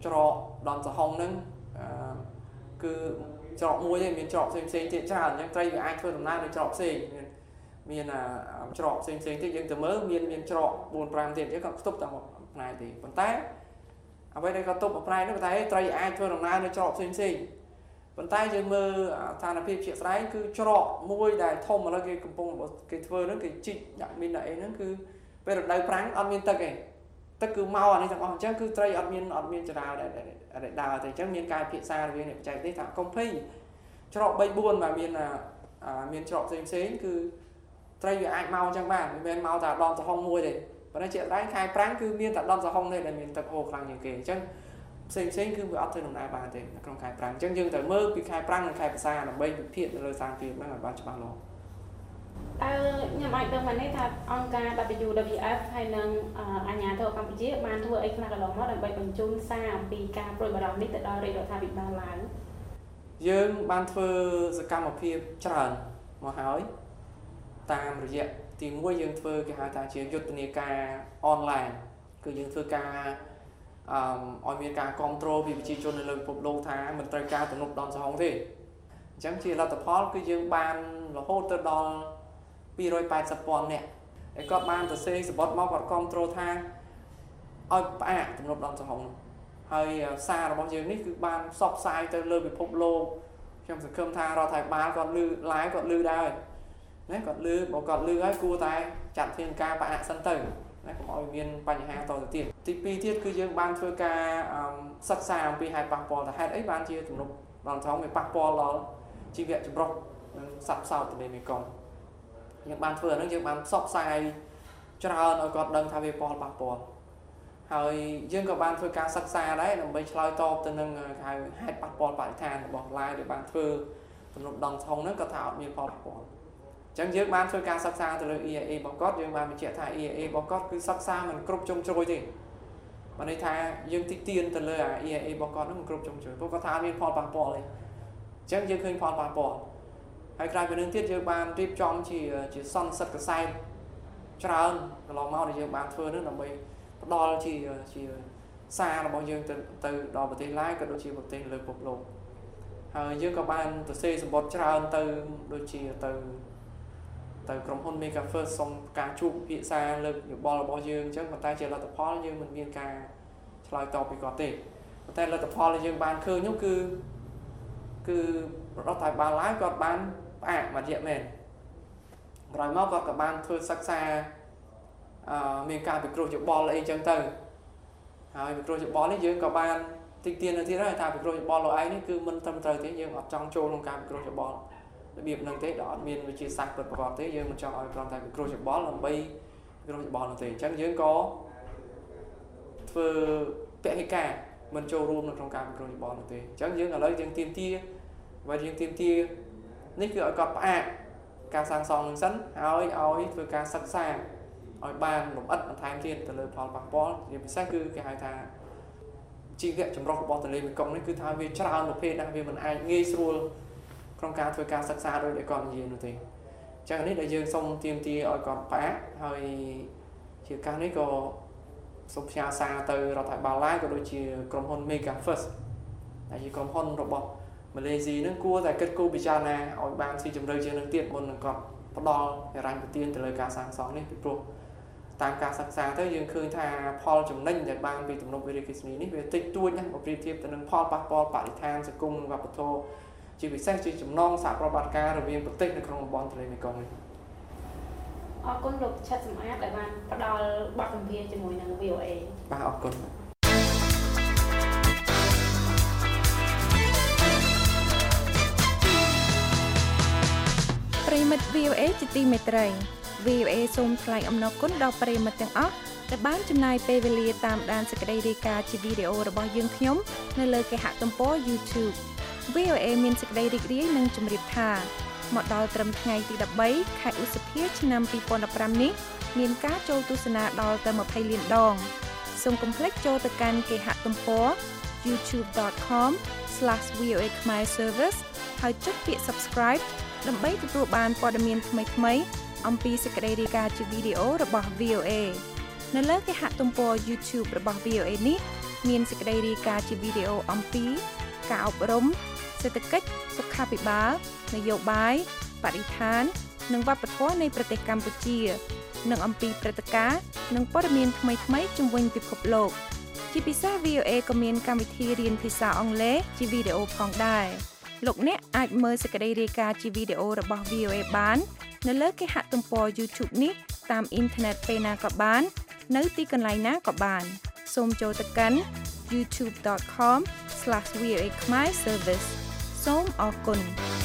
ច្រកដនសហុងហ្នឹងគឺច្រកមួយទេមានច្រកផ្សេងទៀតច្រើនអញ្ចឹងត្រីវាអាចធ្វើដំណើរនៅច្រកផ្សេងមានច្រកផ្សេងទៀតយើងទៅមើលមានច្រក 4-5 ទៀតអញ្ចឹងគាត់ខ្ទប់តែមួយផ្នែកទេប៉ុន្តែអ្វីដែលគាត់ទប់មួយផ្នែកនោះតែត្រីអាចធ្វើដំណើរនៅច្រកផ្សេងប៉ុន្តែយើងមើលស្ថានភាពជាក់ស្ដែងគឺច្រកមួយដែលធំឥឡូវគេកំពុងគេធ្វើហ្នឹងគេជីកដាក់មីនដាក់អីហ្នឹងគឺពេលរដូវប្រាំងអត់មានទឹកទេទឹកគឺមកអានេះទាំងអស់អញ្ចឹងគឺត្រីអត់មានចរាដែលដើរទេអញ្ចឹងមានការពិភាក្សារវាអ្នកបច្ចេកទេសថាកុំភ័យច្រក 3-4 បាទមានច្រកផ្សេងគឺត្រីវាអាចមកអញ្ចឹងបានមិនមែនមកតែដនសហុងមួយទេប៉ុន្តែជាក់ស្ដែងខែប្រាំងគឺមានតែដនសហុងទេដែលមានទឹកហូរខ្លាំងជាងគេអញ្ចឹងផ្សេងគឺវាអត់ធ្វើដំណើរបានទេនៅក្នុងខែប្រាំងអញ្ចឹងយើងត្រូវមើលពីខែប្រាំងនិងខែភាសាដើម្បីវិភាគទៅលើសារភាពហ្នឹងឲ្យបានច្បាស់លាស់ខ្ញុំអាចដឹងបានទេថាអង្គការ WWF ហើយនិងអាជ្ញាធរកម្ពុជាបានធ្វើអីខ្លះកន្លងមកដើម្បីបញ្ជូនសារអំពីការព្រួយបារម្ភនេះទៅដល់រាជរដ្ឋាភិបាលឡើងយើងបានធ្វើសកម្មភាពច្រើនមកហើយតាមរយៈទី1យើងធ្វើគេហៅថាជាយុទ្ធនាការអនឡាញគឺយើងធ្វើការឲ្យមានការគ្រប់គ្រងពីប្រជាជននៅលើពិភពលោកថាមិនត្រូវការទំនប់ដនសហុងទេអញ្ចឹងជាលទ្ធផលគឺយើងបានរហូតទៅដល់280,000 នាក់ហើយគាត់បានទៅសេសបុតមកគាត់គ្រប់គ្រងថាឲ្យផ្អាកទំនប់ដនសហុងហើយសាររបស់យើងនេះគឺបានផ្សព្វផ្សាយទៅលើពិភពលោកខ្ញុំសង្ឃឹមថារដ្ឋាភិបាលគាត់ឮ live គាត់ឮដែរណាគាត់ឮបើគាត់ឮហើយគួរតែចាត់ធានាការផ្អាកសិនទៅណាកុំឲ្យមានបញ្ហាតទៅទៀតទី2ទៀតគឺយើងបានធ្វើការសិក្សាអំពីហេតុប៉ះពាល់ថាហេតុអីបានជាទំនប់ដនសហុងវាប៉ះពាល់ដល់ជីវៈចម្រុះនិងសត្វផ្សោតទន្លេមេគង្គយើងបានធ្វើអាហ្នឹងយើងបានផ្សព្វផ្សាយច្រើនឲ្យគាត់ដឹងថាវាប៉ះពាល់ហើយយើងក៏បានធ្វើការសិក្សាដែរដើម្បីឆ្លើយតបទៅនឹងហៅហេតុប៉ះពាល់បរិស្ថានរបស់ឡាយដែលបានធ្វើទំនប់ដនសហុងហ្នឹងក៏ថាអត់មានផលប៉ះពាល់អញ្ចឹងយើងបានធ្វើការសិក្សាទៅលើ EIA របស់គាត់យើងបានបញ្ជាក់ថា EIA របស់គាត់គឺសិក្សាមិនគ្រប់ជ្រុងជ្រោយទេបានន័យថាយើងតិចទៀនទៅលើអា EIA របស់គាត់ហ្នឹងមិនគ្រប់ជ្រុងជ្រោយព្រោះគាត់ថាមានផលប៉ះពាល់ទេអញ្ចឹងយើងឃើញផលប៉ះពាល់ហើយក្រៅពីនេះទៀតយើងបានរៀបចំជាសន្និសីទកសែតច្រើនកន្លងមកដែលយើងបានធ្វើនោះដើម្បីផ្ដល់ជាសាររបស់យើងទៅដល់ប្រទេសឡាយក៏ដូចជាប្រទេសលើពិភពលោកហើយយើងក៏បានទៅសេសម្បត្តិច្រើនទៅដូចជាទៅក្រុមហ៊ុន Mega First សុំការជួបពិភាក្សាលើកយោបល់របស់យើងអញ្ចឹងប៉ុន្តែជាលទ្ធផលយើងមិនមានការឆ្លើយតបពីគាត់ទេប៉ុន្តែលទ្ធផលដែលយើងបានឃើញនោះគឺរដ្ឋាភិបាលឡាយគាត់បានផ្អាកមួយរយៈមែនក្រោយមកគាត់ក៏បានធ្វើសិក្សាមានការពិគ្រោះយោបល់អីចឹងទៅហើយពិគ្រោះយោបល់នេះយើងក៏បានតិចទៀនទៅទៀតហើយថាពិគ្រោះយោបល់លោកឯងនេះគឺមិនត្រឹមត្រូវទេយើងអត់ចង់ចូលក្នុងការពិគ្រោះយោបល់របៀបហ្នឹងទេដល់អត់មានវិជាសាស្ត្រពិតប្រាកដទេយើងមិនចង់ឲ្យគ្រាន់តែពិគ្រោះយោបល់ដើម្បីពិគ្រោះយោបល់នោះទេអញ្ចឹងយើងក៏ធ្វើពហិការមិនចូលរួមនៅក្នុងការពិគ្រោះយោបល់នោះទេអញ្ចឹងយើងឥឡូវយើងទាមទារបើយើងទាមទារនេះគឺឲ្យគាត់ផ្អាកការសាងសង់នឹងសិនហើយឲ្យធ្វើការសិក្សាឲ្យបានលម្អិតបន្ថែមទៀតទៅលើផលប៉ះពាល់ជាពិសេសគឺគេហៅថាជីវៈចម្រុះរបស់ទន្លេមេគង្គនេះគឺថាវាច្រើនប្រភេទណាស់វាមិនអាចងាយស្រួលក្នុងការធ្វើការសិក្សាដោយតែគាត់និយាយនោះទេអញ្ចឹងនេះដែលយើងសូមទាមទារឲ្យគាត់ផ្អាកហើយជាការនេះក៏សូមផ្ញើសារទៅរដ្ឋាភិបាលឡាយក៏ដូចជាក្រុមហ៊ុន Mega First ដែលជាក្រុមហ៊ុនរបស់ម៉ាឡេស៊ីនឹងគួរតែគិតគូរពិចារណាឲ្យបានស៊ីជម្រៅជាងនឹងទៀតមុននឹងគាត់ផ្ដល់ហិរញ្ញប្បទានទៅលើការសាងសង់នេះពីព្រោះតាមការសិក្សាទៅយើងឃើញថាផលចំណេញដែលបានពីទំនប់វារីអគ្គិសនីនេះវាតិចតួចណាស់បើប្រៀបធៀបទៅនឹងផលប៉ះពាល់បរិស្ថានសង្គមនិងវប្បធម៌ជាពិសេសជាចំណងសហប្រតិបត្តិការរវាងប្រទេសនៅក្នុងតំបន់ទន្លេមេគង្គនេះអរគុណលោកឆិតសំអាតដែលបានផ្ដល់បទសម្ភាសន៍ជាមួយនឹង VOA បាទអរគុណប្រិមិត្ត VOA ជាទីមេត្រី VOA សូមថ្លែងអំណរគុណដល់ប្រិមិត្តទាំងអស់ដែលបានចំណាយពេលវេលាតាមដានសេចក្តីរាយការណ៍ជាវីដេអូរបស់យើងខ្ញុំនៅលើគេហទំព័រ YouTube VOA មានសេចក្តីរីករាយនិងជម្រាបថាមកដល់ត្រឹមថ្ងៃទី13ខែឧសភាឆ្នាំ2015នេះមានការចូលទស្សនាដល់ទៅ20លានដងសូមកុំភ្លេចចូលទៅកាន់គេហទំព័រ youtube.com/VOA Khmer Service ហើយចុចពាក្យ Subscribe ដើម្បីទទួលបានព័ត៌មានថ្មីៗអំពីសេចក្តីរាយការណ៍ជាវីដេអូរបស់ VOA នៅលើគេហទំព័រ YouTube របស់ VOA នេះមានសេចក្តីរាយការណ៍ជាវីដេអូអំពីការអប់រំសេដ្ឋកិច្ចសុខាភិបាលនយោបាយបរិស្ថាននិងវប្បធម៌នៃប្រទេសកម្ពុជានិងអំពីព្រឹត្តិការណ៍និងព័ត៌មានថ្មីៗជុំវិញពិភពលោកជាពិសេស VOA ក៏មានកម្មវិធីរៀនភាសាអង់គ្លេសជាវីដេអូផងដែរលោកអ្នកអាចមើលសេចក្តីរាយការណ៍ជាវីដេអូរបស់ VOA បាននៅលើគេហទំព័រ YouTube នេះតាមអ៊ីនធឺណិតពេលណាក៏បាននៅទីកន្លែងណាក៏បានសូមចូលទៅកាន់ youtube.com/VOA Khmer Service សូមអរគុណ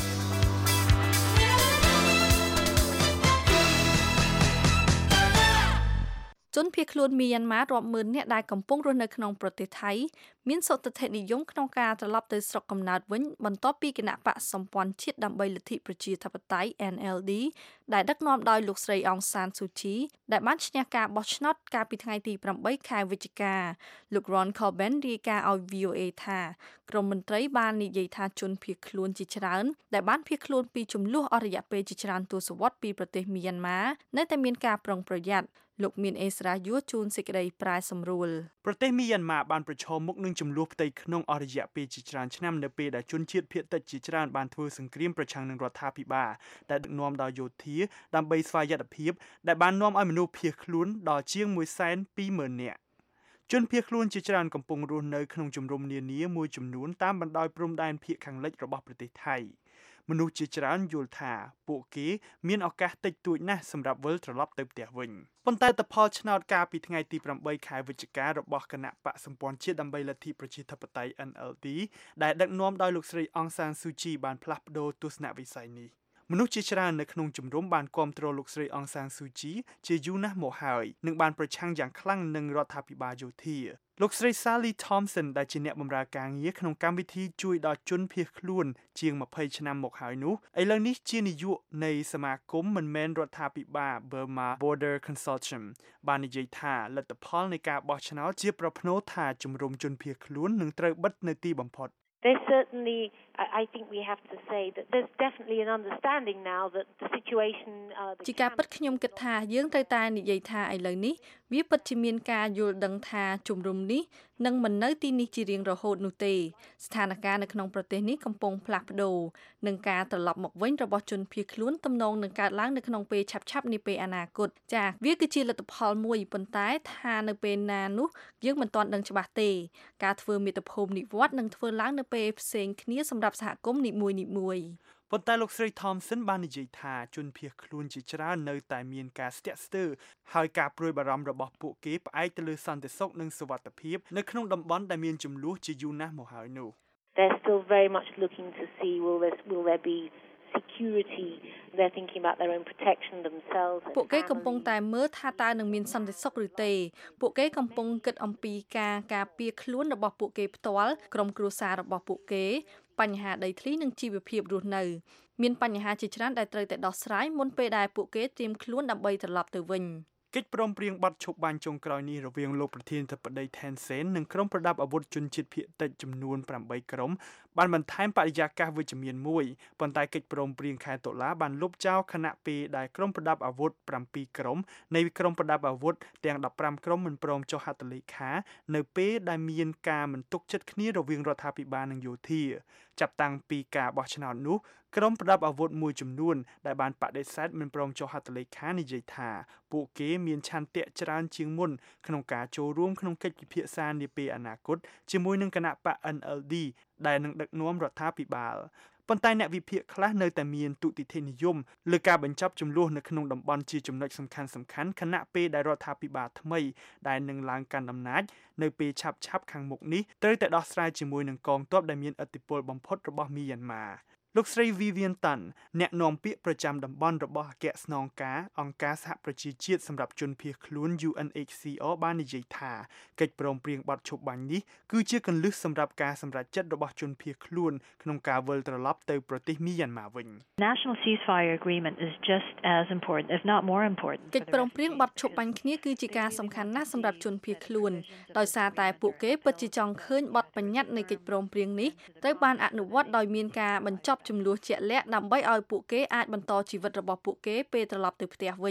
ជនភៀសខ្លួនមីយ៉ាន់ម៉ារាប់ម៉ឺននាក់ដែលកំពុងរស់នៅក្នុងប្រទេសថៃមានសុទ្ធិនិយមក្នុងការត្រឡប់ទៅស្រុកកំណើតវិញបន្ទាប់ពីគណៈបកសម្ព័ន្ធជាតិដើម្បីលទ្ធិប្រជាធិបតេយ្យ NLD ដែលដឹកនាំដោយលោកស្រីអង្សានស៊ូជីដែលបានឈ្នះការបោះឆ្នោតកាលពីថ្ងៃទី8ខែវិច្ឆិកាលោក Ron Corbin រាយការណ៍ឲ្យ VOA ថាក្រមមន្ត្រីបាននិយាយថាជនភៀសខ្លួនជាច្រើនដែលបានភៀសខ្លួនពីចំនួនអស់រយៈពេលជាច្រើនទសវត្សរ៍ពីប្រទេសមីយ៉ាន់ម៉ានៅតែមានការប្រុងប្រយ័ត្នលោកមានអេស្រាយួរជូនសេចក្តីប្រែសម្រួលប្រទេសមីយ៉ាន់ម៉ាបានប្រឈមមុខនឹងចំនួនផ្ទៃក្នុងអស់រយៈពេលជាច្រើនឆ្នាំនៅពេលដែលជនជាតិភាគតិចជាច្រើនបានធ្វើសង្គ្រាមប្រឆាំងនឹងរដ្ឋាភិបាលដែលដឹកនាំដោយយោធាដើម្បីស្វ័យយត្តភាពដែលបាននាំឲ្យមនុស្សភៀសខ្លួនដល់ជាង 120,000 នាក់ជនភៀសខ្លួនជាច្រើនកំពុងរស់នៅក្នុងជំរំនានាមួយចំនួនតាមបណ្ដោយព្រំដែនភាគខាងលិចរបស់ប្រទេសថៃមនុស្សជាច្រើនយល់ថាពួកគេមានឱកាសតិចតួចណាស់សម្រាប់វិលត្រឡប់ទៅផ្ទះវិញប៉ុន្តែតផលឆ្នោតកាលពីថ្ងៃទី8ខែវិច្ឆិការបស់គណៈបកសម្ព័ន្ធជាតិដើម្បីលទ្ធិប្រជាធិបតេយ្យ NLD ដែលដឹកនាំដោយលោកស្រីអង្សានស៊ូជីបានផ្លាស់ប្ដូរទស្សនវិស័យនេះមនុស្សជាច្រើននៅក្នុងជំរំបានគាំទ្រលោកស្រីអង្សានស៊ូជីជាយូរណាស់មកហើយនិងបានប្រឆាំងយ៉ាងខ្លាំងនឹងរដ្ឋាភិបាលយោធាលោកស្រី Sally Thompson ដែលជាអ្នកបម្រើការងារក្នុងកម្មវិធីជួយដល់ជនភៀសខ្លួនជាង20ឆ្នាំមកហើយនោះឥឡូវនេះជានាយកនៃសមាគមមិនមែនរដ្ឋាភិបាល Burma Border Consortium បាននិយាយថាលទ្ធផលនៃការបោះឆ្នោតជាប្រផ្នូលថាជំរំជនភៀសខ្លួននឹងត្រូវបិទនៅទីបំផុត There's certainly, I think we have to say that there's definitely an understanding now that the situation ជាការពិតខ្ញុំគិតថាយើងត្រូវតែនិយាយថាឥឡូវនេះវាពិតជាមានការយល់ដឹងថាជំរំនេះនឹងមិននៅទីនេះជារៀងរហូតនោះទេស្ថានភាពនៅក្នុងប្រទេសនេះកំពុងផ្លាស់ប្ដូរនឹងការត្រឡប់មកវិញរបស់ជនភៀសខ្លួនទំនងនឹងកើតឡើងនៅក្នុងពេលឆាប់ៗនាពេលអនាគតចា៎វាគឺជាលទ្ធផលមួយប៉ុន្តែថានៅពេលណានោះយើងមិនទាន់ដឹងច្បាស់ទេការធ្វើមាតុភូមិនិវត្តន៍នឹងធ្វើឡើងនៅពេលផ្សេងគ្នាសម្រាប់សហគមន៍នីមួយៗប៉ុន្តែលោកស្រី Thompson បាននិយាយថាជនភៀសខ្លួនជាច្រើននៅតែមានការស្ទាក់ស្ទើរហើយការព្រួយបារម្ភរបស់ពួកគេផ្អែកទៅលើសន្តិសុខនិងសុវត្ថិភាពនៅក្នុងតំបន់ដែលមានចំនួនជាយូរណាស់មកហើយនោះ They're still very much looking to see will there be security they're thinking about their own protection themselves ពួកគេកំពុងតែមើលថាតើនឹងមានសន្តិសុខឬទេពួកគេកំពុងគិតអំពីការពារខ្លួនរបស់ពួកគេផ្ទាល់ក្រុមគ្រួសាររបស់ពួកគេបញ្ហាដីធ្លីនិងជីវភាពរស់នៅមានបញ្ហាជាច្រើនដែលត្រូវតែដោះស្រាយមុនពេលដែលពួកគេត្រៀមខ្លួនដើម្បីត្រឡប់ទៅវិញកិច្ចព្រមព្រៀងបទឈប់បាញ់ចុងក្រោយនេះរវាងលោកប្រធានាធិបតី Thein Sein និងក្រុមប្រដាប់អាវុធជនជាតិភាគតិចចំនួន8ក្រុមបានបន្ថែមបរិយាកាសវិជ្ជមានមួយប៉ុន្តែកិច្ចព្រមព្រៀងខែតុលាបានលុបចោលខណៈពេលដែលក្រុមប្រដាប់អាវុធ7ក្រុមនៃក្រុមប្រដាប់អាវុធទាំង15ក្រុមមិនព្រមចុះហត្ថលេខានៅពេលដែលមានការមិនទុកចិត្តគ្នារវាងរដ្ឋាភិបាលនិងយោធាចាប់តាំងពីការបោះឆ្នោតនោះក្រុមប្រដាប់អាវុធមួយចំនួនដែលបានបដិសេធមិនព្រមចុះហត្ថលេខានិយាយថាពួកគេមានឆន្ទៈច្រើនជាងមុនក្នុងការចូលរួមក្នុងកិច្ចពិភាក្សានាពេលអនាគតជាមួយនឹងគណៈបក NLD ដែលនឹងដឹកនាំរដ្ឋាភិបាលប៉ុន្តែអ្នកវិភាគខ្លះនៅតែមានទុតិយនិយមលើការបញ្ចប់ចំនួននៅក្នុងតំបន់ជាចំណុចសំខាន់ខណៈពេលដែលរដ្ឋាភិបាលថ្មីដែលនឹងឡើងកាន់អំណាចនៅពេលឆាប់ខាងមុខនេះត្រូវតែដោះស្រាយជាមួយនឹងកងទ័ពដែលមានឥទ្ធិពលបំផុតរបស់មីយ៉ាន់ម៉ាលោកស្រី Vivian Tan អ្នកនាំពាក្យប្រចាំតំបន់របស់អគ្គស្នងការអង្គការសហប្រជាជាតិសម្រាប់ជនភៀសខ្លួន UNHCR បាននិយាយថាកិច្ចព្រមព្រៀងបទឈប់បាញ់នេះគឺជាគន្លឹះសម្រាប់ការសម្រេចចិត្តរបស់ជនភៀសខ្លួនក្នុងការវិលត្រឡប់ទៅប្រទេសមីយ៉ាន់ម៉ាវិញ National ceasefire agreement is just as important if not more important កិច្ចព្រមព្រៀងបទឈប់បាញ់គ្នាគឺជាការសំខាន់ណាស់សម្រាប់ជនភៀសខ្លួនដោយសារតែពួកគេពិតជាចង់ឃើញបទបញ្ញត្តិនៃកិច្ចព្រមព្រៀងនេះត្រូវបានអនុវត្តដោយមានការបញ្ចប់ចំនួនជាក់លាក់ដើម្បីឲ្យពួកគេអាចបន្តជីវិតរបស់ពួកគេពេលត្រឡប់ទៅផ្ទះវិញ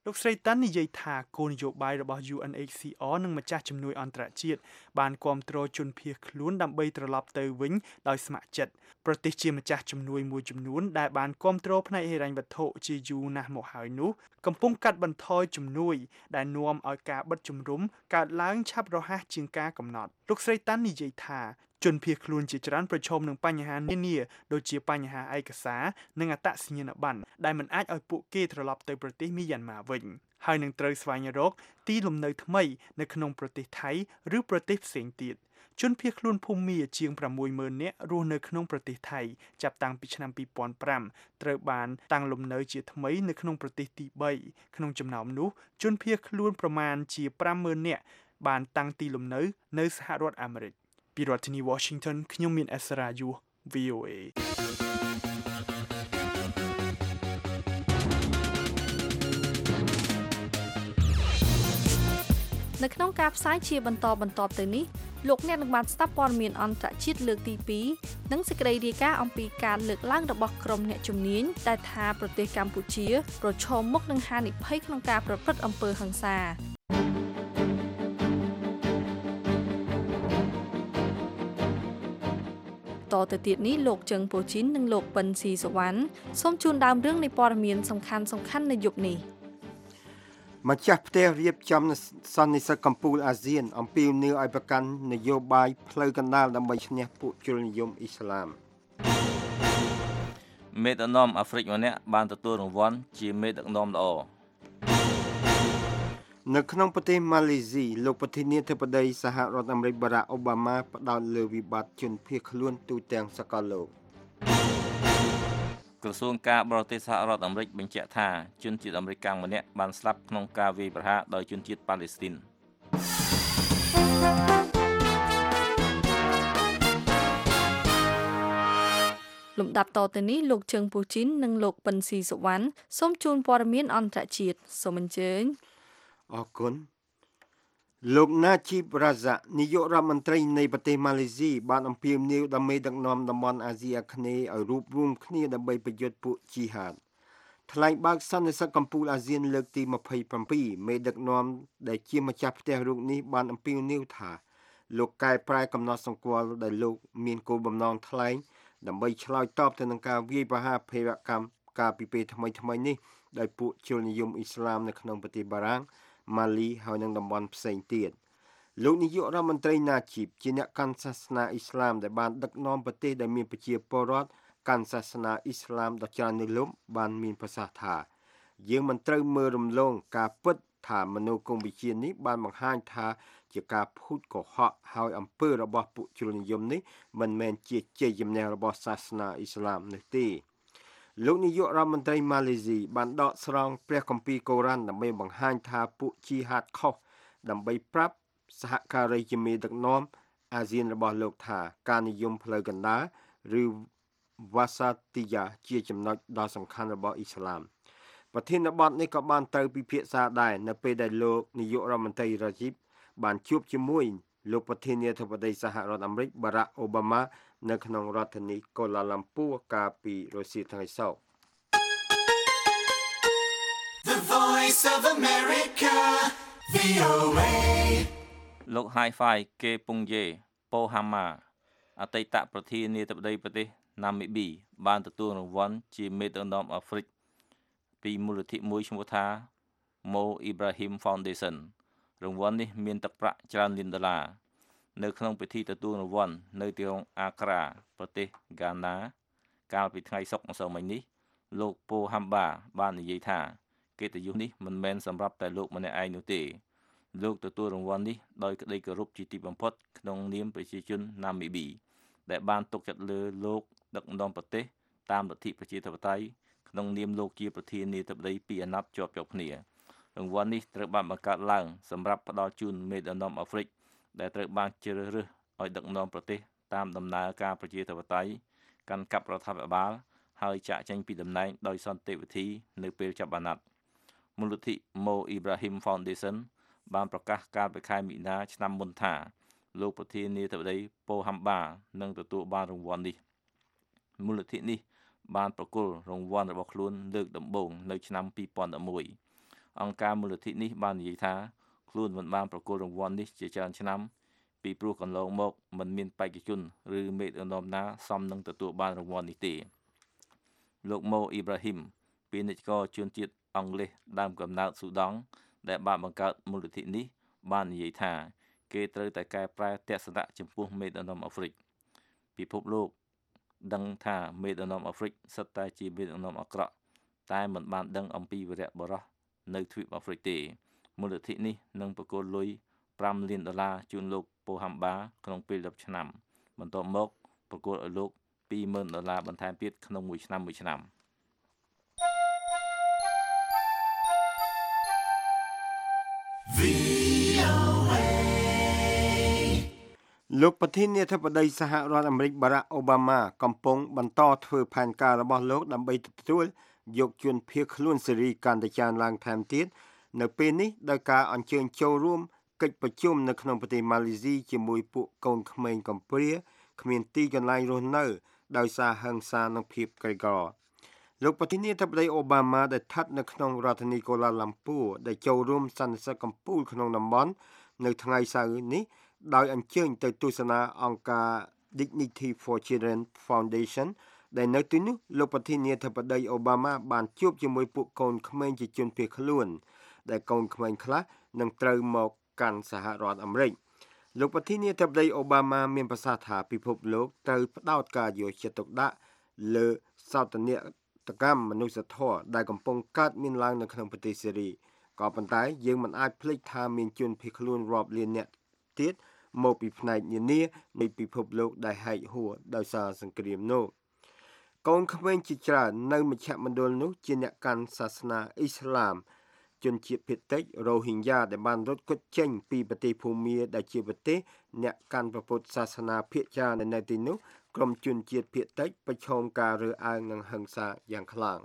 លោកស្រីតាន់និយាយថាគោលនយោបាយរបស់ UNHCR និងម្ចាស់ជំនួយអន្តរជាតិបានគាំទ្រជនភៀសខ្លួនដើម្បីត្រឡប់ទៅវិញដោយស្ម័គ្រចិត្តប្រទេសជាម្ចាស់ជំនួយមួយចំនួនដែលបានគាំទ្រផ្នែកហិរញ្ញវត្ថុជាយូរណាស់មកហើយនោះកំពុងកាត់បន្ថយជំនួយដែលនាំឲ្យការបិទជំរំកើតឡើងឆាប់រហ័សជាងការកំណត់លោកស្រីតាន់និយាយថាជនភៀសខ្លួនជាច្រើនប្រឈមនឹងបញ្ហានានាដូចជាបញ្ហាឯកសារនិងអត្តសញ្ញាណប័ណ្ណដែលមិនអាចឲ្យពួកគេត្រឡប់ទៅប្រទេសមីយ៉ាន់ម៉ាវិញហើយនឹងត្រូវស្វែងរកទីលំនៅថ្មីនៅក្នុងប្រទេសថៃឬប្រទេសផ្សេងទៀតជនភៀសខ្លួនភូមាជាង 60,000 នាក់រស់នៅក្នុងប្រទេសថៃចាប់តាំងពីឆ្នាំ 2005 ត្រូវបានតាំងលំនៅជាថ្មីនៅក្នុងប្រទេសទី3ក្នុងចំណោមនោះជនភៀសខ្លួនប្រមាណជា 50,000 នាក់បានតាំងទីលំនៅនៅសហរដ្ឋអាមេរិកពីរដ្ឋធានី Washington ខ្ញុំមានអសរាយុ VOA នៅក្នុងការផ្សាយជាបន្តទៅនេះលោកអ្នកនឹងបានស្ដាប់ព័ត៌មានអន្តរជាតិលើកទី2និងសេចក្តីរាយការណ៍អំពីការលើកឡើងរបស់ក្រុមអ្នកជំនាញដែលថាប្រទេសកម្ពុជាប្រឈមមុខនឹងហានិភ័យក្នុងការប្រព្រឹត្តអំពើហិង្សាតទៅទៀតនេះលោកជឹងពូជីននិងលោកប៉ិនស៊ីសវណ្ណសូមជូនដើមរឿងនៃព័ត៌មានសំខាន់នៅយប់នេះម្ចាស់ផ្ទះរៀបចំសន្និសីទកម្ពុជាអាស៊ានអំពីនីយឲ្យប្រកាន់នយោបាយផ្លូវកណ្ដាលដើម្បីឈ្នះពួកជននិយមអ៊ីស្លាមមេដឹកនាំអាហ្វ្រិកម្នាក់បានទទួលរង្វាន់ជាមេដឹកនាំល្អនៅក្នុងប្រទេសម៉ាឡេស៊ីលោកប្រធានាធិបតីសហរដ្ឋអាមេរិកបារ៉ាក់អូបាម៉ាផ្ដោតលើវិបត្តិជនភៀសខ្លួនទូទាំងសកលលោកក្រសួងការបរទេសសហរដ្ឋអាមេរិកបញ្ជាក់ថាជនជាតិអាមេរិកម្នាក់បានស្លាប់ក្នុងការវាយប្រហារដោយជនជាតិប៉ាឡេស្ទីនលំដាប់តទៅនេះលោកជឹងពូជីននិងលោកប៉ិនស៊ីសវណ្ណសូមជូនព័ត៌មានអន្តរជាតិសូមអញ្ជើញអរគុណលោកណាជីបរ៉ាហ្សានាយករដ្ឋមន្ត្រីនៃប្រទេសម៉ាឡេស៊ីបានអំពាវនាវដល់មេដឹកនាំតំបន់អាស៊ីអាគ្នេយ៍ឲ្យរួបរวมគ្នាដើម្បីប្រយុទ្ធពួកជីហាតថ្លែងបើកសន្និសីទកម្ពុជាអាស៊ានលើកទី27មេដឹកនាំដែលជាម្ចាស់ផ្ទះរូបនេះបានអំពាវនាវថាលោកកែប្រែកំណត់សង្កល់ដែលលោកមានគោលបំណងថ្លែងដើម្បីឆ្លើយតបទៅនឹងការវាយប្រហារភេរវកម្មកាលពីពេលថ្មីនេះដោយពួកជននិយមអ៊ីស្លាមនៅក្នុងប្រទេសបារាំងម៉ាលីហើយនិងតំបន់ផ្សេងទៀតលោកនាយករដ្ឋមន្ត្រីណាជីបជាអ្នកកាន់សាសនាអ៊ីស្លាមដែលបានដឹកនាំប្រទេសដែលមានប្រជាពលរដ្ឋកាន់សាសនាអ៊ីស្លាមដ៏ច្រើននៅលោកបានមានប្រសាសន៍ថាយើងមិនត្រូវមើលរំលងការពិតថាមនោគមវិជ្ជានេះបានបង្ហាញថាជាការភូតកុហកហើយអំពើរបស់ពួកជននិយមនេះមិនមែនជាជ័យជំនះរបស់សាសនាអ៊ីស្លាមនោះទេលោកនាយករដ្ឋមន្ត្រីម៉ាឡេស៊ីបានដកស្រង់ព្រះគម្ពីរកូរ៉ានដើម្បីបង្ហាញថាពួកជីហាតខុសដើម្បីប្រាប់សហការីជាមេដឹកនាំអាស៊ានរបស់លោកថាការនិយមផ្លូវកណ្ដាលឬវ៉ាសាទីយ៉ាជាចំណុចដ៏សំខាន់របស់អ៊ីស្លាមប្រធានបទនេះក៏បានទៅពិភាក្សាដែរនៅពេលដែលលោកនាយករដ្ឋមន្ត្រីរ៉ាជីបបានជួបជាមួយលោកប្រធានាធិបតីសហរដ្ឋអាមេរិកបារ៉ាក់អូបាម៉ានៅក្នុងរដ្ឋធានីកូឡាឡាំពួរកាលពីរសៀលថ្ងៃសុក្រ The Voice of America VOA លោក Hi-Fi គេពុងយេប៉ូហាម៉ាអតីតប្រធានាធិបតីប្រទេសណាមីប៊ីបានទទួលរង្វាន់ជាមេដឹកនាំអាហ្វ្រិកពីមូលនិធិមួយឈ្មោះថា Mo Ibrahim Foundation រង្វាន់នេះមានទឹកប្រាក់ច្រើនលានដុល្លារនៅក្នុងពិធីទទួលរង្វាន់នៅទីក្រុងអាក្រាប្រទេសហ្គាណាកាលពីថ្ងៃសុក្រម្សិលមិញនេះលោកប៉ូហាំបាបាននិយាយថាកិត្តិយសនេះមិនមែនសម្រាប់តែលោកម្នាក់ឯងនោះទេលោកទទួលរង្វាន់នេះដោយក្តីគោរពជាទីបំផុតក្នុងនាមប្រជាជនណាមីប៊ីដែលបានទុកចិត្តលើលោកដឹកនាំប្រទេសតាមលទ្ធិប្រជាធិបតេយ្យក្នុងនាមលោកជាប្រធានាធិបតីពីរអាណត្តិជាប់គ្នារង្វាន់នេះត្រូវបានបង្កើតឡើងសម្រាប់ផ្ដល់ជូនមេដឹកនាំអាហ្វ្រិកដែលត្រូវបានជ្រើសរើសឲ្យដឹកនាំប្រទេសតាមដំណើរការប្រជាធិបតេយ្យកាន់កាប់រដ្ឋាភិបាលហើយចាក់ចេញពីតំណែងដោយសន្តិវិធីនៅពេលចាប់អាណត្តិមូលនិធិ Mo Ibrahim Foundation បានប្រកាសកាលពីខែមីនាឆ្នាំមុនថាលោកប្រធានាធិបតីប៉ូហាំបានឹងទទួលបានរង្វាន់នេះមូលនិធិនេះបានប្រគល់រង្វាន់របស់ខ្លួនលើកដំបូងនៅឆ្នាំ2011 អង្គការមូលនិធិនេះបាននិយាយថាខ្លួនមិនបានប្រគល់រង្វាន់នេះជាច្រើនឆ្នាំពីព្រោះកន្លងមកមិនមានបេក្ខជនឬមេដឹកនាំណាសមនឹងទទួលបានរង្វាន់នេះទេលោកម៉ូអ៊ីប្រាហ៊ីមពាណិជ្ជករជនជាតិអង់គ្លេសដើមកំណើតស៊ូដង់ដែលបានបង្កើតមូលនិធិនេះបាននិយាយថាគេត្រូវតែកែប្រែទស្សនៈចំពោះមេដឹកនាំអាហ្វ្រិកពិភពលោកដឹងថាមេដឹកនាំអាហ្វ្រិកសុទ្ធតែជាមេដឹកនាំអាក្រក់តែមិនបានដឹងអំពីវីរៈបុរសនៅទ្វីបអាហ្វ្រិកទេមូលនិធិនេះនឹងប្រគល់លុយ$5 លានជូនលោកប៉ូហាំបាក្នុងពេល10ឆ្នាំបន្ទាប់មកប្រគល់ឲ្យលោក$20,000បន្ថែមទៀតក្នុងមួយឆ្នាំលោកប្រធានាធិបតីសហរដ្ឋអាមេរិកបារ៉ាក់អូបាម៉ាកំពុងបន្តធ្វើផែនការរបស់លោកដើម្បីទទួលយកជនភៀសខ្លួនសេរីកាន់តែច្រើនឡើងថែមទៀតនៅពេលនេះដោយការអញ្ជើញចូលរួមកិច្ចប្រជុំនៅក្នុងប្រទេសម៉ាឡេស៊ីជាមួយពួកកូនក្មេងកំព្រាគ្មានទីកន្លែងរស់នៅដោយសារហិង្សានិងភាពក្រីក្រលោកប្រធានាធិបតីអូបាម៉ាដែលស្ថិតនៅក្នុងរដ្ឋធានីកូឡាឡាំពូដែលចូលរួមសន្និសីទកំពូលក្នុងតំបន់នៅថ្ងៃសៅរ៍នេះដោយអញ្ជើញទៅទស្សនាអង្គការ Dignity for Children Foundation ដែលនៅទីនោះលោកប្រធានាធិបតីអូបាម៉ាបានជួបជាមួយពួកកូនក្មេងជាជនភៀសខ្លួនដែលកូនក្មេងខ្លះនឹងត្រូវមកកាន់សហរដ្ឋអាមេរិកលោកប្រធានាធិបតីអូបាម៉ាមានប្រសាសន៍ថាពិភពលោកត្រូវផ្ដោតការយកចិត្តទុកដាក់លើសោកនាដកម្មមនុស្សធម៌ដែលកំពុងកើតមានឡើងនៅក្នុងប្រទេសសេរីក៏ប៉ុន្តែយើងមិនអាចភ្លេចថាមានជនភៀសខ្លួនរាប់លានអ្នកទៀតមកពីផ្នែកនានានៃពិភពលោកដែលហែកហួរដោយសារសង្គ្រាមនោះកូនក្មេងជាច្រើននៅមជ្ឈមណ្ឌលនោះជាអ្នកកាន់សាសនាអ៊ីស្លាមជនជាតិភាគតិចរ៉ូហីញ៉ាដែលបានរត់គេចចេញពីប្រទេសភូមាដែលជាប្រទេសអ្នកកាន់ព្រះពុទ្ធសាសនាភាគច្រើននៅទីនោះក្រុមជនជាតិភាគតិចប្រឈមការរើសអើងនិងហិង្សាយ៉ាងខ្លាំង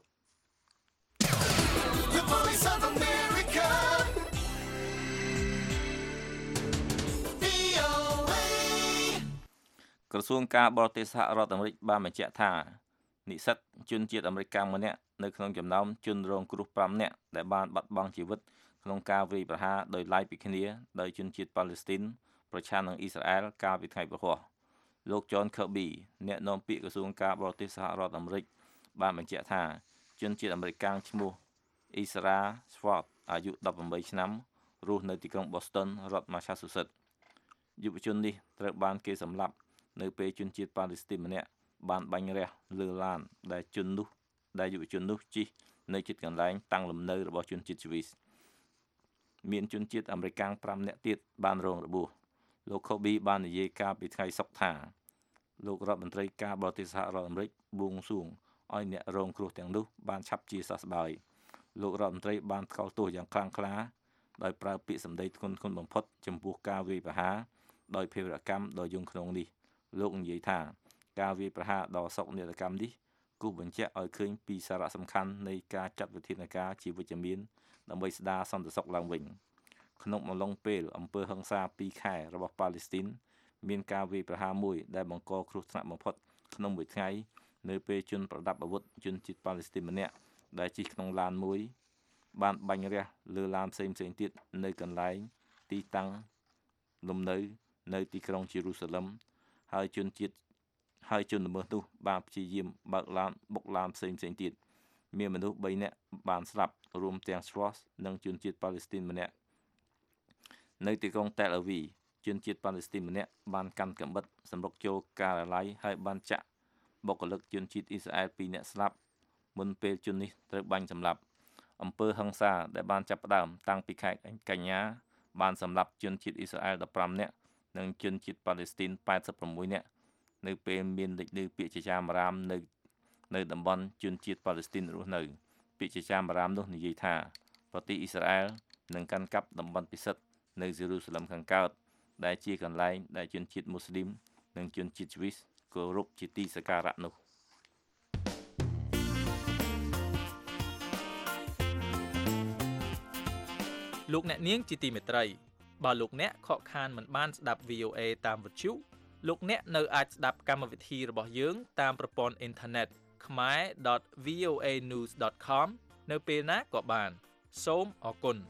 ក្រសួងការបរទេសសហរដ្ឋអាមេរិកបានបញ្ជាក់ថានិស្សិតជនជាតិអាមេរិកម្នាក់នៅក្នុងចំណោមជនរងគ្រោះ5នាក់ដែលបានបាត់បង់ជីវិតក្នុងការវាយប្រហារដោយឡែកពីគ្នាដោយជនជាតិប៉ាឡេស្ទីនប្រឆាំងនឹងអ៊ីស្រាអែលកាលពីថ្ងៃព្រហស្បតិ៍លោក John Kirby អ្នកនាំពាក្យក្រសួងការបរទេសសហរដ្ឋអាមេរិកបានបញ្ជាក់ថាជនជាតិអាមេរិកឈ្មោះ Isra Swartz អាយុ18ឆ្នាំរស់នៅទីក្រុង Boston រដ្ឋ Massachusetts យុវជននេះត្រូវបានគេសម្លាប់នៅពេលជនជាតិប៉ាឡេស្ទីនម្នាក់បានបាញ់រះលើឡានដែលយុវជននោះជិះនៅជិតកន្លែងតាំងលំនៅរបស់ជនជាតិស្វីសមានជនជាតិអាមេរិក5នាក់ទៀតបានរងរបួសលោក Kobe បាននិយាយកាលពីថ្ងៃសុក្រថាលោករដ្ឋមន្ត្រីការបរទេសសហរដ្ឋអាមេរិកបួងសួងឲ្យអ្នករងគ្រោះទាំងនោះបានឆាប់ជាសះស្បើយលោករដ្ឋមន្ត្រីបានថ្កោលទោសយ៉ាងខ្លាំងក្លាដោយប្រើពាក្យសម្ដីធ្ងន់ធ្ងរបំផុតចំពោះការវាយប្រហារដោយភេរវកម្មដ៏យង់ឃ្នងនេះលោកនិយាយថាការវាយប្រហារដ៏សោកនាដកម្មនេះគូសបញ្ជាក់ឲ្យឃើញពីសារៈសំខាន់នៃការចាត់វិធានការជាវិជ្ជមានដើម្បីស្ដារសន្តិសុខឡើងវិញក្នុងអំឡុងពេលអំពើហិង្សា2ខែរបស់ប៉ាឡេស្ទីនមានការវាយប្រហារមួយដែលបង្កគ្រោះថ្នាក់បំផុតក្នុងមួយថ្ងៃនៅពេលជនប្រដាប់អាវុធជនជាតិប៉ាឡេស្ទីនម្នាក់ដែលជិះក្នុងឡានមួយបានបាញ់រះលើឡានផ្សេងទៀតនៅកន្លែងទីតាំងលំនៅទីក្រុងយេរូសាឡឹមហើយជនល្មើសនោះបានព្យាយាមបើកឡានបុកឡានផ្សេងទៀតមានមនុស្ស3នាក់បានស្លាប់រួមទាំង Schwartz និងជនជាតិប៉ាឡេស្ទីនម្នាក់នៅទីក្រុង Tel Aviv ជនជាតិប៉ាឡេស្ទីនម្នាក់បានកាន់កាំបិតសម្រុកចូលការិយាល័យហើយបានចាក់បុគ្គលិកជនជាតិអ៊ីស្រាអែល2នាក់ស្លាប់មុនពេលជននេះត្រូវបាញ់សម្លាប់អំពើហិង្សាដែលបានចាប់ផ្ដើមតាំងពីខែកញ្ញាបានសម្លាប់ជនជាតិអ៊ីស្រាអែល15នាក់និងជនជាតិប៉ាឡេស្ទីន86នាក់នៅពេលមានលេចឮពាក្យចចាមអារាមនៅតំបន់ជនជាតិប៉ាឡេស្ទីនរស់នៅពាក្យចចាមអារាមនោះនិយាយថាប្រទេសអ៊ីស្រាអែលនឹងកាន់កាប់តំបន់ពិសិដ្ឋនៅយេរូសាឡឹមខាងកើតដែលជាកន្លែងដែលជនជាតិមូស្លីមនិងជនជាតិស្វីសគោរពជាទីសក្ការៈនោះលោកអ្នកនាងជាទីមេត្រីបើលោកអ្នកខកខានមិនបានស្ដាប់ VOA តាមវិទ្យុលោកអ្នកនៅអាចស្ដាប់កម្មវិធីរបស់យើងតាមប្រព័ន្ធអ៊ីនធឺណិត khmer.voanews.com នៅពេលណាក៏បានសូមអរគុណ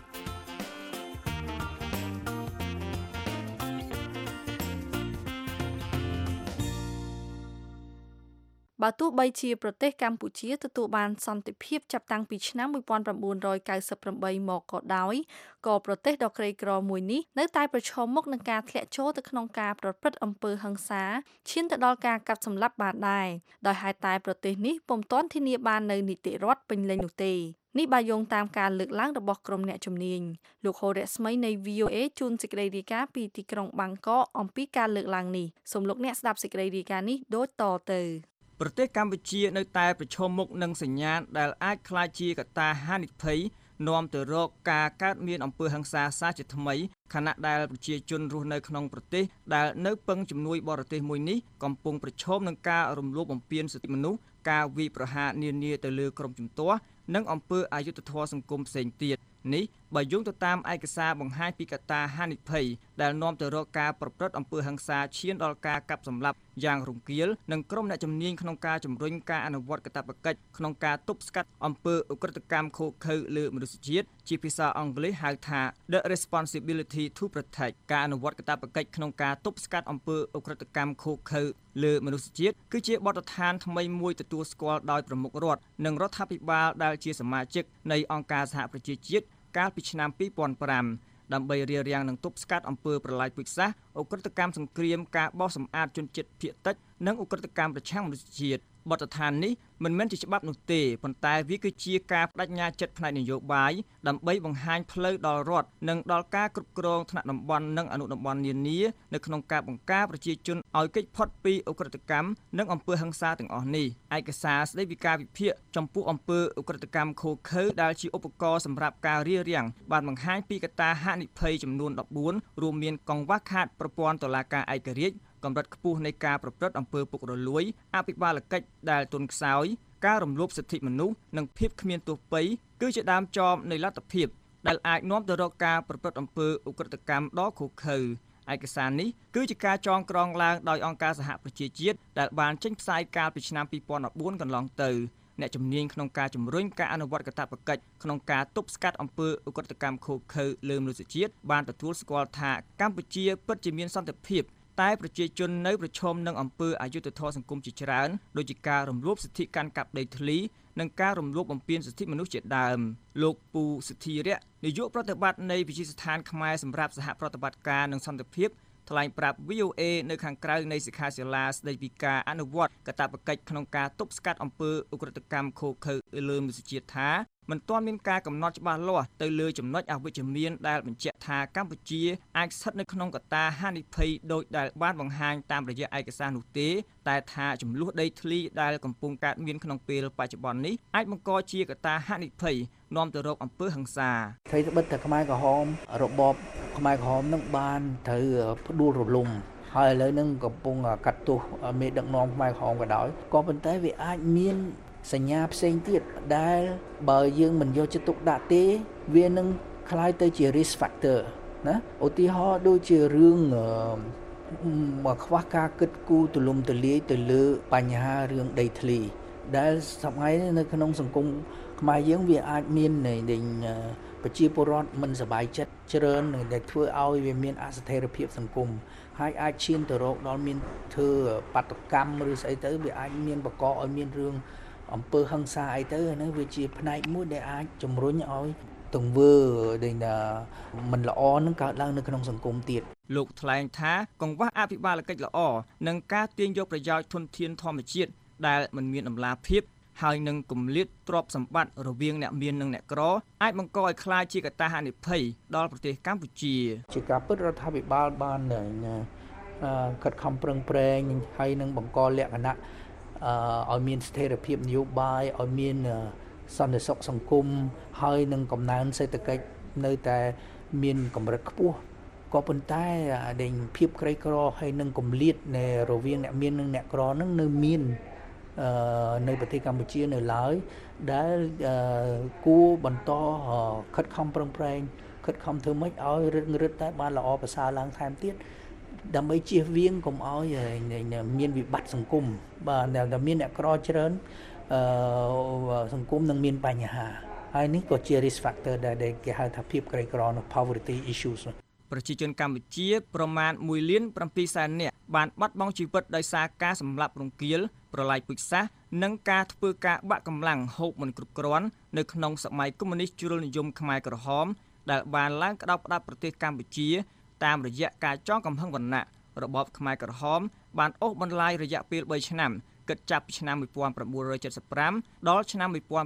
បើទោះបីជាប្រទេសកម្ពុជាទទួលបានសន្តិភាពចាប់តាំងពីឆ្នាំ1998មកក៏ដោយក៏ប្រទេសដ៏ក្រីក្រមួយនេះនៅតែប្រឈមមុខនឹងការធ្លាក់ចូលទៅក្នុងការប្រព្រឹត្តអំពើហិង្សាឈានទៅដល់ការកាប់សម្លាប់បានដែរដោយហេតុតែប្រទេសនេះពុំទាន់ធានាបាននូវនីតិរដ្ឋពេញលេញនោះទេនេះបើយោងតាមការលើកឡើងរបស់ក្រុមអ្នកជំនាញលោកហូរ៉ាស្មីនៃ VOA ជួនសេចក្តីរាយការណ៍ពីទីក្រុងបាងកកអំពីការលើកឡើងនេះសូមលោកអ្នកស្ដាប់សេចក្តីរាយការណ៍នេះដូចតទៅប្រទេសកម្ពុជានៅតែប្រឈមមុខនឹងសញ្ញាណដែលអាចក្លាយជាកត្តាហានិភ័យនាំទៅរកការកើតមានអំពើហិង្សាសាជាថ្មីខណៈដែលប្រជាជនរស់នៅក្នុងប្រទេសដែលនៅពឹងជំនួយបរទេសមួយនេះកំពុងប្រឈមនឹងការរំលោភបំពានសិទ្ធិមនុស្សការវាយប្រហារនានាទៅលើក្រុមជំទាស់និងអំពើអយុត្តិធម៌សង្គមផ្សេងទៀតនេះបើយោងទៅតាមឯកសារបង្ហាញពីកត្តាហានិភ័យដែលនាំទៅរកការប្រព្រឹត្តអំពើហិង្សាឈានដល់ការកាប់សម្លាប់យ៉ាងរង្គាលនិងក្រុមអ្នកជំនាញក្នុងការជំរុញការអនុវត្តកាតព្វកិច្ចក្នុងការទប់ស្កាត់អំពើឧក្រិដ្ឋកម្មឃោរឃៅលើមនុស្សជាតិជាភាសាអង់គ្លេសហៅថា The Responsibility to Protect ការអនុវត្តកាតព្វកិច្ចក្នុងការទប់ស្កាត់អំពើឧក្រិដ្ឋកម្មឃោរឃៅលើមនុស្សជាតិគឺជាបទដ្ឋានថ្មីមួយទទួលស្គាល់ដោយប្រមុខរដ្ឋនិងរដ្ឋាភិបាលដែលជាសមាជិកនៃអង្គការសហប្រជាជាតិកាលពីឆ្នាំ2005ដើម្បីរារាំងនិងទប់ស្កាត់អំពើប្រល័យពូជសាសន៍ឧក្រិដ្ឋកម្មសង្គ្រាមការបោសសម្អាតជនជាតិភាគតិចនិងឧក្រិដ្ឋកម្មប្រឆាំងមនុស្សជាតិបទដ្ឋាននេះមិនមែនជាច្បាប់នោះទេប៉ុន្តែវាគឺជាការបដិញ្ញាចិត្តផ្នែកនយោបាយដើម្បីបង្ហាញផ្លូវដល់រដ្ឋនិងដល់ការគ្រប់គ្រងថ្នាក់តំបន់និងអនុតំបន់នានានៅក្នុងការបង្ការប្រជាជនឲ្យគេចផុតពីឧក្រិដ្ឋកម្មនិងអំពើហិង្សាទាំងអស់នេះឯកសារស្តីពីការវិភាគចំពោះអំពើឧក្រិដ្ឋកម្មឃោរឃៅដែលជាឧបករណ៍សម្រាប់ការរារាំងបានបង្ហាញពីកត្តាហានិភ័យចំនួន14រួមមានកង្វះខាតប្រព័ន្ធតុលាការឯករាជ្យកម្រិតខ្ពស់នៃការប្រព្រឹត្តអំពើពុករលួយអភិបាលកិច្ចដែលទន់ខ្សោយការរំលោភសិទ្ធិមនុស្សនិងភាពគ្មានទោសពៃគឺជាដើមចមនៃលទ្ធភាពដែលអាចនាំទៅរកការប្រព្រឹត្តអំពើឧក្រិដ្ឋកម្មដ៏ឃោរឃៅឯកសារនេះគឺជាការចងក្រងឡើងដោយអង្គការសហប្រជាជាតិដែលបានចេញផ្សាយកាលពីឆ្នាំ2014កន្លងទៅអ្នកជំនាញក្នុងការជំរុញការអនុវត្តកាតព្វកិច្ចក្នុងការទប់ស្កាត់អំពើឧក្រិដ្ឋកម្មឃោរឃៅលើមនុស្សជាតិបានទទួលស្គាល់ថាកម្ពុជាពិតជាមានសន្តិភាពតែប្រជាជននៅប្រឈមនឹងអំពើអយុត្តិធម៌សង្គមជាច្រើនដូចជាការរំលោភសិទ្ធិកាន់កាប់ដីធ្លីនិងការរំលោភបំពានសិទ្ធិមនុស្សជាដើមលោកពូសិទ្ធិរៈនាយកប្រតិបត្តិនៃវិទ្យាស្ថានខ្មែរសម្រាប់សហប្រតិបត្តិការនិងសន្តិភាពថ្លែងប្រាប់ VOA នៅខាងក្រៅនៃសិក្ខាសាលាស្តីពីការអនុវត្តកាតព្វកិច្ចក្នុងការទប់ស្កាត់អំពើឧក្រិដ្ឋកម្មឃោរឃៅលើមនុស្សជាតិថាមិនទាន់មានការកំណត់ច្បាស់លាស់ទៅលើចំណុចអវិជ្ជមានដែលបញ្ជាក់ថាកម្ពុជាអាចស្ថិតនៅក្នុងកត្តាហានិភ័យដោយដែលបានបង្ហាញតាមរយៈឯកសារនោះទេតែថាចំនួនដីធ្លីដែលកំពុងកើតមានក្នុងពេលបច្ចុប្បន្ននេះអាចបង្កជាកត្តាហានិភ័យនាំទៅរកអំពើហិង្សាថ្មីត្បិតតែខ្មែរក្រហមរបបខ្មែរក្រហមនឹងបានត្រូវផ្ដួលរលំហើយឥឡូវនឹងកំពុងកាត់ទោសមេដឹកនាំខ្មែរក្រហមក៏ដោយក៏ប៉ុន្តែវាអាចមានសញ្ញាផ្សេងទៀតដែលបើយើងមិនយកចិត្តទុកដាក់ទេវានឹងคล้ายទៅជា risk factor ណាឧទាហរណ៍ដូចជារឿងមកខ្វះការគិតគូរទូលំទូលាយទៅលើបញ្ហារឿងដីធ្លីដែលសម័យនៅក្នុងសង្គមខ្មែរយើងវាអាចមានប្រជាពលរដ្ឋមិនសប្បាយចិត្តច្រើនដែលធ្វើឲ្យវាមានអស្ថិរភាពសង្គមហើយអាចឈានទៅរកដល់មានធ្វើបាតុកម្មឬស្អីទៅវាអាចមានបង្កឲ្យមានរឿងអំពើហិង្សាអីទៅហ្នឹងវាជាផ្នែកមួយដែលអាចជំរុញឲ្យទង្វើដែលមិនល្អនឹងកើតឡើងនៅក្នុងសង្គមទៀតលោកថ្លែងថាកង្វះអភិបាលកិច្ចល្អនិងការទាញយកប្រយោជន៍ធនធានធម្មជាតិដែលមិនមានតម្លាភាពហើយនឹងគម្លាតទ្រព្យសម្បត្តិរវាងអ្នកមាននិងអ្នកក្រអាចបង្កឲ្យក្លាយជាកត្តាហានិភ័យដល់ប្រទេសកម្ពុជាជាការពិតរដ្ឋាភិបាលបានខិតខំប្រឹងប្រែងហើយនឹងបង្កលក្ខណៈឲ្យមានស្ថិរភាពនយោបាយឲ្យមានសន្តិសុខសង្គមហើយនឹងកំណើនសេដ្ឋកិច្ចនៅតែមានកម្រិតខ្ពស់ក៏ប៉ុន្តែដែលភាពក្រីក្រហើយនឹងគម្លាតនៃរវាងអ្នកមាននិងអ្នកក្រនឹងនៅមាននៅប្រទេសកម្ពុជានៅឡើយដែលគួរបន្តខិតខំប្រឹងប្រែងខិតខំធ្វើម៉េចឲ្យរឹតតែបានល្អប្រសើរឡើងថែមទៀតដើម្បីជៀសវាងកុំឲ្យមានវិបត្តិសង្គមបាទតែមានអ្នកក្រច្រើនសង្គមនឹងមានបញ្ហាហើយនេះក៏ជា risk factor ដែលគេហៅថាភាពក្រីក្រនៅ poverty issues ប្រជាជនកម្ពុជាប្រមាណ1.7 លាននាក់បានបាត់បង់ជីវិតដោយសារការសម្លាប់រង្គាលប្រឡាយពូជសាសន៍និងការធ្វើការបាក់កម្លាំងហូបមិនគ្រប់គ្រាន់នៅក្នុងសម័យកុម្មុយនីសជ្រុលនិយមខ្មែរក្រហមដែលបានឡើងក្តោបផ្ដាប់ប្រទេសកម្ពុជាតាមរយៈការចងកំហឹងវណ្ណៈរបបខ្មែរក្រហមបានអូសបន្លាយរយៈពេល3ឆ្នាំគិតចាប់ពីឆ្នាំ1975ដល់ឆ្នាំ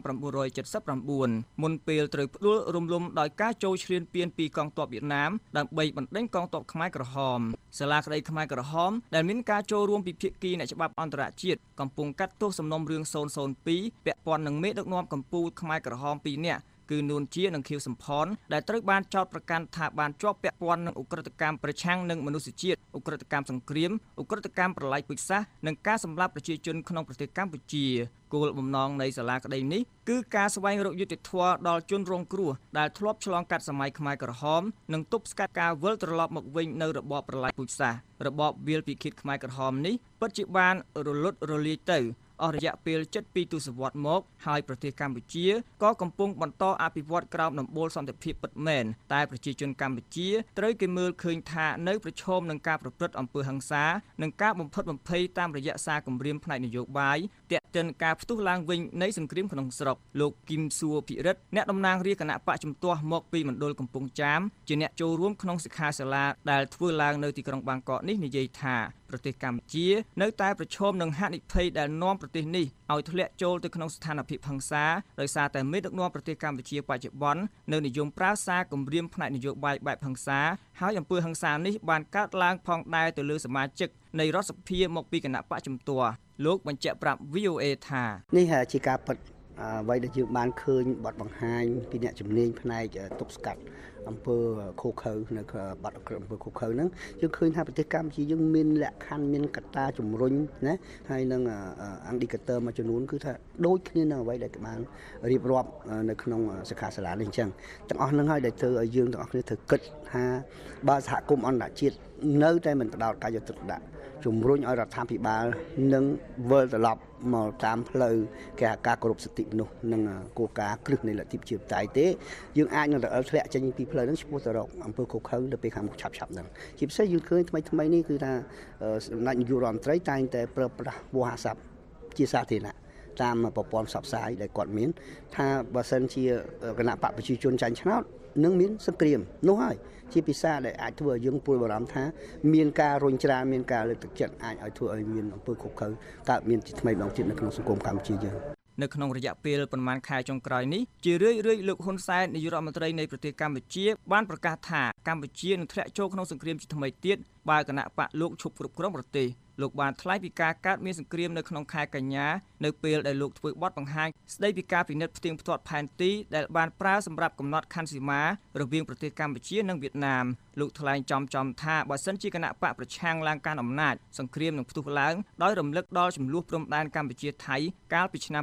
1979មុនពេលត្រូវផ្ដួលរំលំដោយការចូលឈ្លានពានពីកងទ័ពវៀតណាមដើម្បីបណ្ដេញកងទ័ពខ្មែរក្រហមសាលាក្តីខ្មែរក្រហមដែលមានការចូលរួមពីភាគីអ្នកច្បាប់អន្តរជាតិកំពុងកាត់ទោសសំណុំរឿង002ពាក់ព័ន្ធនឹងមេដឹកនាំកម្ពុជាខ្មែរក្រហម2នាក់គឺនួនជានិងខៀវសំផនដែលត្រូវបានចោទប្រកាន់ថាបានជាប់ពាក់ព័ន្ធនឹងឧក្រិដ្ឋកម្មប្រឆាំងនឹងមនុស្សជាតិឧក្រិដ្ឋកម្មសង្គ្រាមឧក្រិដ្ឋកម្មប្រល័យពូជសាសន៍និងការសម្លាប់ប្រជាជនក្នុងប្រទេសកម្ពុជាគោលបំណងនៃសាលាក្តីនេះគឺការស្វែងរកយុត្តិធម៌ដល់ជនរងគ្រោះដែលធ្លាប់ឆ្លងកាត់សម័យខ្មែរក្រហមនិងទប់ស្កាត់ការវិលត្រឡប់មកវិញនៅរបបប្រល័យពូជសាសន៍របបវាលពិឃាតខ្មែរក្រហមនេះពិតជាបានរលត់រលាយទៅអស់រយៈពេល72ទសវត្សរ៍មកហើយប្រទេសកម្ពុជាក៏កំពុងបន្តអភិវឌ្ឍក្រោមដំបូលសន្តិភាពពិតមែនតែប្រជាជនកម្ពុជាត្រូវគេមើលឃើញថានៅប្រឈមនឹងការប្រព្រឹត្តអំពើហិង្សានិងការបំផិតបំភ័យតាមរយៈសារគំរាមផ្នែកនយោបាយទាក់ទិនការផ្ទុះឡើងវិញនៃសង្គ្រាមក្នុងស្រុកលោកគឹមសួរភិរិទ្ធអ្នកតំណាងរាជគណៈបកជំទាស់មកពីមណ្ឌលកំពង់ចាមជាអ្នកចូលរួមក្នុងសិក្ខាសាលាដែលធ្វើឡើងនៅទីក្រុងបាងកកនេះនិយាយថាប្រទេសកម្ពុជានៅតែប្រឈមនឹងហានិភ័យដែលនាំប្រទេសនេះឲ្យធ្លាក់ចូលទៅក្នុងស្ថានភាពហិង្សាដោយសារតែមេដឹកនាំប្រទេសកម្ពុជាបច្ចុប្បន្ននៅនិយមប្រើសារគំរាមផ្នែកនយោបាយបែបហិង្សាហើយអំពើហិង្សានេះបានកើតឡើងផងដែរទៅលើសមាជិកនៃរដ្ឋសភាមកពីគណៈបកជំទាស់លោកបញ្ជាក់ប្រាប់ VOA ថានេះជាការពិតអ្វីដែលយើងបានឃើញបទបង្ហាញពីអ្នកជំនាញផ្នែកទប់ស្កាត់អំពើឃោឃៅនៅបាត់អំពើឃោឃៅហ្នឹងយើងឃើញថាប្រទេសកម្ពុជាយើងមានលក្ខខណ្ឌមានកត្តាជំរុញណាហើយនឹងindicatorsមួយចំនួនគឺថាដូចគ្នានឹងអ្វីដែលបានរៀបរាប់នៅក្នុងសិក្ខាសាលានេះអញ្ចឹងទាំងអស់ហ្នឹងហើយដែលធ្វើឲ្យយើងទាំងអស់គ្នាត្រូវគិតថាបើសហគមន៍អន្តរជាតិនៅតែមិនផ្ដោតការយកទឹកដាក់ជំរុញឲ្យរដ្ឋាភិបាលនឹងវិលត្រឡប់មកតាមផ្លូវគេហៅការគោរពសិទ្ធិមនុស្សនិងគោលការណ៍គ្រឹះនៃលទ្ធិប្រជាធិបតេយ្យទេយើងអាចនឹងធ្លាក់ចេញពីផ្លូវហ្នឹងឆ្ពោះទៅរកអំពើឃោឃៅទៅពេលខាងមុខឆាប់ៗហ្នឹងជាពិសេសយើងឃើញថ្មីនេះគឺថាសម្ដេចនាយករដ្ឋមន្ត្រីតែងតែប្រើប្រាស់វោហារស័ព្ទជាសាធារណៈតាមប្រព័ន្ធផ្សព្វផ្សាយដែលគាត់មានថាបើសិនជាគណៈបកប្រជាជនចាញ់ឆ្នោតនឹងមានសង្គ្រាមនោះហើយជាភាសាដែលអាចធ្វើឲ្យយើងព្រួយបារម្ភថាមានការរុញច្រានមានការលើកទឹកចិត្តអាចឲ្យធ្វើឲ្យមានអំពើឃោឃៅកើតមានជាថ្មីម្ដងទៀតនៅក្នុងសង្គមកម្ពុជាយើងនៅក្នុងរយៈពេលប្រមាណខែចុងក្រោយនេះជារឿយៗលោកហ៊ុនសែននាយករដ្ឋមន្ត្រីនៃប្រទេសកម្ពុជាបានប្រកាសថាកម្ពុជានឹងធ្លាក់ចូលក្នុងសង្គ្រាមជាថ្មីទៀតបើគណៈបកលោកឈប់គ្រប់គ្រងប្រទេសលោកបានថ្លែងពីការកើតមានសង្គ្រាមនៅក្នុងខែកញ្ញានៅពេលដែលលោកធ្វើបទបង្ហាញស្ដីពីការពិនិត្យផ្ទៀងផ្ទាត់ផែនទីដែលបានប្រើសម្រាប់កំណត់ខណ្ឌសីមារវាងប្រទេសកម្ពុជានិងវៀតណាមលោកថ្លែងចំថាបើសិនជាគណៈបកប្រឆាំងឡើងកាន់អំណាចសង្គ្រាមនឹងផ្ទុះឡើងដោយរំលឹកដល់ចំនួនព្រំដែនកម្ពុជាថៃកាលពីឆ្នាំ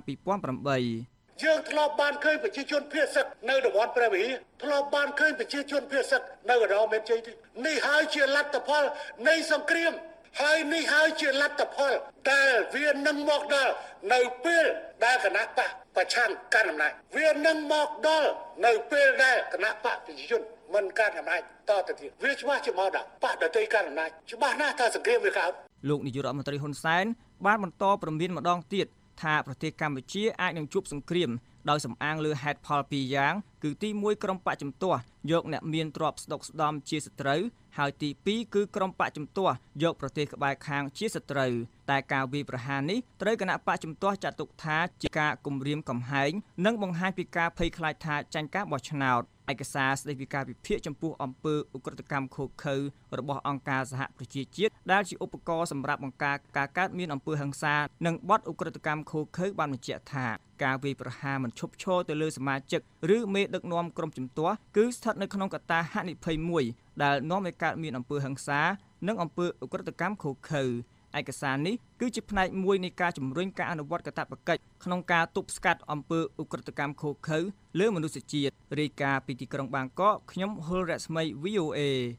2008 យើងធ្លាប់បានឃើញប្រជាជនភៀសសឹកនៅតំបន់ព្រះវិហារធ្លាប់បានឃើញប្រជាជនភៀសសឹកនៅកណ្ដោមានជ័យនេះហើយជាលទ្ធផលនៃសង្គ្រាមហើយនេះហើយជាលទ្ធផលដែលវានឹងមកដល់នៅពេលដែលគណៈបកប្រឆាំងកាន់អំណាចវានឹងមកដល់នៅពេលដែលគណៈបកប្រជាជនមិនកាន់អំណាចតទៅទៀតវាច្បាស់ជាមកដល់បកដទៃកាន់អំណាចច្បាស់ណាស់ថាសង្គ្រាមវាកើតលោកនាយករដ្ឋមន្ត្រីហ៊ុនសែនបានបន្តព្រមានម្ដងទៀតថាប្រទេសកម្ពុជាអាចនឹងជួបសង្គ្រាមដោយសំអាងលើហេតុផលពីរយ៉ាងគឺទី1ក្រុមបកជំទាស់យកអ្នកមានទ្រព្យស្ដុកស្ដំជាសត្រូវហើយទី2គឺក្រុមបកជំទាស់យកប្រទេសក្បែរខាងជាសត្រូវតែការវាយប្រហារនេះត្រូវគណៈបកជំទាស់ចាត់ទុកថាជាការគំរាមកំហែងនិងបង្ហាញពីការភ័យខ្លាចថាចាញ់ការបោះឆ្នោតឯកសារស្តីពីការវិភាគចំពោះអំពើឧក្រិដ្ឋកម្មឃោឃៅរបស់អង្គការសហប្រជាជាតិដែលជាឧបករណ៍សម្រាប់បង្ការការកើតមានអំពើហិង្សានិងបទឧក្រិដ្ឋកម្មឃោឃៅបានបញ្ជាក់ថាការវាយប្រហារមិនឈប់ឈរទៅលើសមាជិកឬមេដឹកនាំក្រុមជំទាស់គឺស្ថិតនៅក្នុងកត្តាហានិភ័យមួយដែលនាំឲ្យកើតមានអំពើហិង្សានិងអំពើឧក្រិដ្ឋកម្មឃោឃៅឯកសារនេះគឺជាផ្នែកមួយនៃការជំរុញការអនុវត្តកាតព្វកិច្ចក្នុងការទប់ស្កាត់អំពើឧក្រិដ្ឋកម្មឃោឃៅលើមនុស្សជាតិរាយការណ៍ពីទីក្រុងបាងកកខ្ញុំហុលរស្មី VOA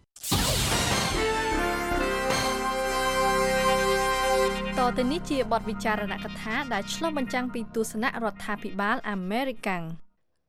តទៅនេះជាបទវិចារណកថាដែលឆ្លុះបញ្ចាំងពីទស្សនៈរដ្ឋាភិបាលអាមេរិកាំង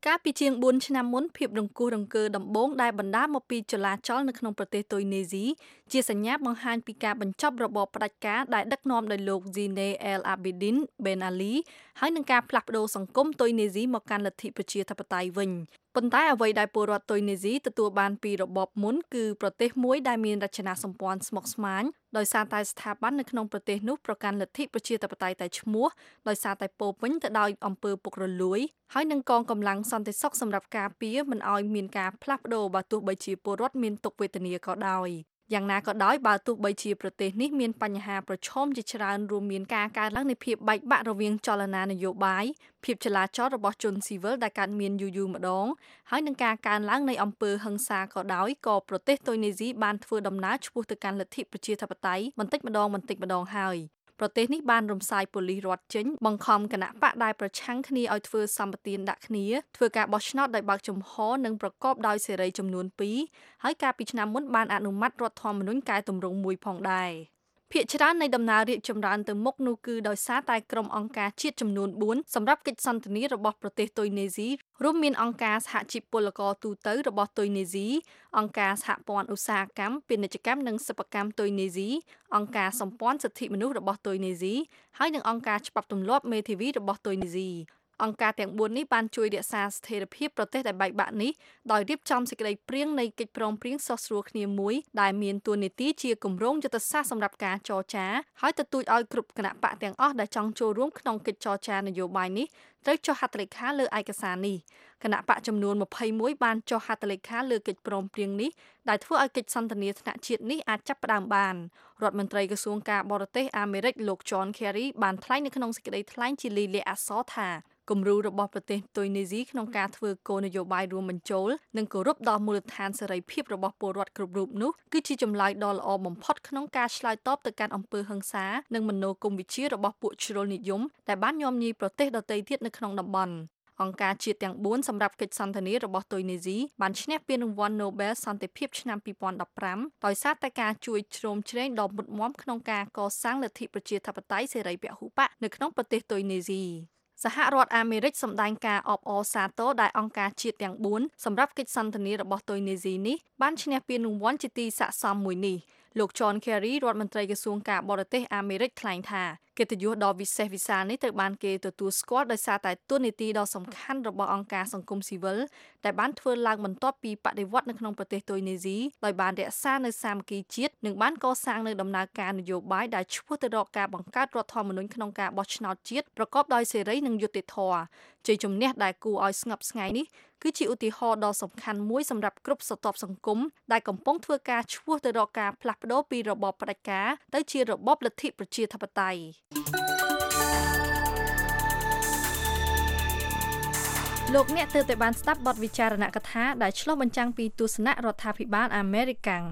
កាលពីជាង4ឆ្នាំមុនភាពរង្គោះរង្គើដំបូងដែលបណ្ដាលមកពីចលាចលនៅក្នុងប្រទេសទុយនេស៊ីជាសញ្ញាបង្ហាញពីការបញ្ចប់របបផ្ដាច់ការដែលដឹកនាំដោយលោក Zine El Abidine Ben Ali ហើយនឹងការផ្លាស់ប្ដូរសង្គមទុយនេស៊ីមកកាន់លទ្ធិប្រជាធិបតេយ្យវិញប៉ុន្តែអ្វីដែលពលរដ្ឋទុយនេស៊ីទទួលបានពីរបបមុនគឺប្រទេសមួយដែលមានរចនាសម្ព័ន្ធស្មុគស្មាញដោយសារតែស្ថាប័ននៅក្នុងប្រទេសនោះប្រកាន់លទ្ធិប្រជាធិបតេយ្យតែឈ្មោះដោយសារតែពោពេញទៅដោយអំពើពុករលួយហើយនឹងកងកម្លាំងសន្តិសុខសម្រាប់ការពារមិនឲ្យមានការផ្លាស់ប្ដូរបើទោះបីជាពលរដ្ឋមានទុក្ខវេទនាក៏ដោយយ៉ាងណាក៏ដោយបើទោះបីជាប្រទេសនេះមានបញ្ហាប្រឈមជាច្រើនរួមមានការកើនឡើងនៃភាពបែកបាក់រវាងចលនានយោបាយភាពចលាចលរបស់ជនស៊ីវិលដែលកើតមានយូរម្ដងហើយនឹងការកើនឡើងនៃអំពើហិង្សាក៏ដោយក៏ប្រទេសទុយនេស៊ីបានធ្វើដំណើរឆ្ពោះទៅកាន់លទ្ធិប្រជាធិបតេយ្យបន្តិចម្ដងហើយប្រទេសនេះបានរំសាយប៉ូលីសរដ្ឋចេញបង្ខំគណៈបកដែលប្រឆាំងគ្នាឲ្យធ្វើសម្បទានដាក់គ្នាធ្វើការបោះឆ្នោតដោយបើកចំហនិងប្រកបដោយសេរីចំនួន2ហើយកាលពីឆ្នាំមុនបានអនុម័តរដ្ឋធម្មនុញ្ញកែតម្រង់មួយផងដែរភាគច្រើននៃដំណើររាជចម្រើនទៅមុខនោះគឺដោយសារតែក្រុមអង្គការជាតិចំនួន4សម្រាប់កិច្ចសន្ទនារបស់ប្រទេសទុយនេស៊ីរួមមានអង្គការសហជីពពលករទូទៅរបស់ទុយនេស៊ីអង្គការសហព័ន្ធឧស្សាហកម្មពាណិជ្ជកម្មនិងសិប្បកម្មទុយនេស៊ីអង្គការសម្ព័ន្ធសិទ្ធិមនុស្សរបស់ទុយនេស៊ីហើយនិងអង្គការច្បាប់ទម្លាប់មេធាវីរបស់ទុយនេស៊ីអង្គការទាំង4នេះបានជួយរក្សាស្ថិរភាពប្រទេសដែលបែកបាក់នេះដោយរៀបចំសេចក្តីព្រាងនៃកិច្ចព្រមព្រៀងសោះស្រួលគ្នាមួយដែលមានតួនាទីជាគម្រោងយុទ្ធសាស្ត្រសម្រាប់ការចរចាហើយទទូចឲ្យគ្រប់គណៈបកទាំងអស់ដែលចង់ចូលរួមក្នុងកិច្ចចរចានយោបាយនេះត្រូវចុះហត្ថលេខាលើឯកសារនេះគណៈបកចំនួន21បានចុះហត្ថលេខាលើកិច្ចព្រមព្រៀងនេះដែលធ្វើឲ្យកិច្ចសន្ទនាថ្នាក់ជាតិនេះអាចចាប់ផ្ដើមបានរដ្ឋមន្ត្រីក្រសួងការបរទេសអាមេរិកលោក John Kerry បានថ្លែងនៅក្នុងសេចក្តីថ្លែងជាលាយលក្ខណ៍អក្សរថាគំរូរបស់ប្រទេសទុយនេស៊ីក្នុងការធ្វើគោលនយោបាយរួមបញ្ចូលនិងគោរពដល់មូលដ្ឋានសេរីភាពរបស់ពលរដ្ឋគ្រប់រូបនោះគឺជាចម្លើយដ៏ល្អបំផុតក្នុងការឆ្លើយតបទៅកាន់អំពើហិង្សានិងមនោគមវិជ្ជារបស់ពួកជ្រុលនិយមដែលបានញោមញីប្រទេសដទៃទៀតនៅក្នុងតំបន់អង្គការជាតិទាំង4សម្រាប់កិច្ចសន្ទនារបស់ទុយនេស៊ីបានឈ្នះពានរង្វាន់ Nobel សន្តិភាពឆ្នាំ2015ដោយសារតែការជួយជ្រោមជ្រែងដ៏មុតមាំក្នុងការកសាងលទ្ធិប្រជាធិបតេយ្យសេរីពហុបកនៅក្នុងប្រទេសទុយនេស៊ីសហរដ្ឋអាមេរិកសម្ដែងការអបអរសាទរដែលអង្គការជាតិទាំង4សម្រាប់កិច្ចសន្ទនារបស់ទុយនេស៊ីនេះបានឈ្នះពានរង្វាន់ជាទីស័ក្តិសមមួយនេះលោក John Kerry រដ្ឋមន្ត្រីក្រសួងការបរទេសអាមេរិកថ្លែងថាកិត្តិយសដ៏វិសេសវិសាលនេះត្រូវបានគេទទួលស្គាល់ដោយសារតែតួនាទីដ៏សំខាន់របស់អង្គការសង្គមស៊ីវិលដែលបានធ្វើឡើងបន្ទាប់ពីបដិវត្តន៍នៅក្នុងប្រទេសទុយនេស៊ីដោយបានរក្សានូវសាមគ្គីជាតិនិងបានកសាងនូវដំណើរការនយោបាយដែលឆ្ពោះទៅរកការបង្កើតរដ្ឋធម្មនុញ្ញក្នុងការបោះឆ្នោតជាតិប្រកបដោយសេរីនិងយុត្តិធម៌ជ័យជំនះដែលគួរឲ្យស្ងប់ស្ងាយនេះគឺជាឧទាហរណ៍ដ៏សំខាន់មួយសម្រាប់គ្រប់ស្រទាប់សង្គមដែលកំពុងធ្វើការឆ្ពោះទៅរកការផ្លាស់ប្ដូរពីរបបផ្ដាច់ការទៅជារបបលទ្ធិប្រជាធិបតេយ្យលោកអ្នកទើបតែបានស្ដាប់បទវិចារណកថាដែលឆ្លុះបញ្ចាំងពីទស្សនៈរដ្ឋាភិបាលអាមេរិកាំង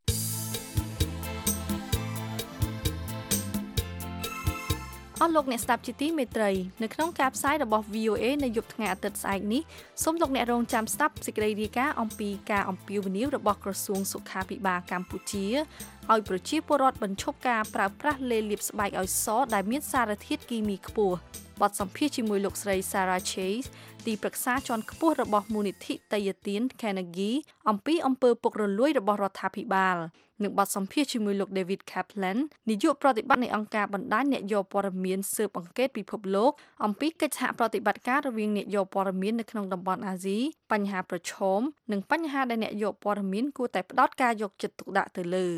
អស់លោកអ្នកស្ដាប់ជាទីមេត្រីនៅក្នុងការផ្សាយរបស់ VOA នៅយប់ថ្ងៃអាទិត្យស្អែកនេះសូមលោកអ្នករងចាំស្ដាប់សេចក្តីរាយការណ៍អំពីការអំពាវនាវរបស់ក្រសួងសុខាភិបាលកម្ពុជាឲ្យប្រជាពលរដ្ឋបញ្ឈប់ការប្រើប្រាស់លេលាបស្បែកឲ្យសដែលមានសារធាតុគីមីខ្ពស់បទសម្ភាសន៍ជាមួយលោកស្រី Sarah Chase ទីប្រឹក្សាជាន់ខ្ពស់របស់មូលនិធិតេយ្យទាន Carnegie អំពីអំពើពុករលួយរបស់រដ្ឋាភិបាលនិងបទសម្ភាសន៍ជាមួយលោក David Kaplan នាយកប្រតិបត្តិនៃអង្គការបណ្ដាញអ្នកយកព័ត៌មានស៊ើបអង្កេតពិភពលោកអំពីកិច្ចសហប្រតិបត្តិការរវាងអ្នកយកព័ត៌មាននៅក្នុងតំបន់អាស៊ីបញ្ហាប្រឈមនិងបញ្ហាដែលអ្នកយកព័ត៌មានគួរតែផ្ដោតការយកចិត្តទុកដាក់ទៅលើ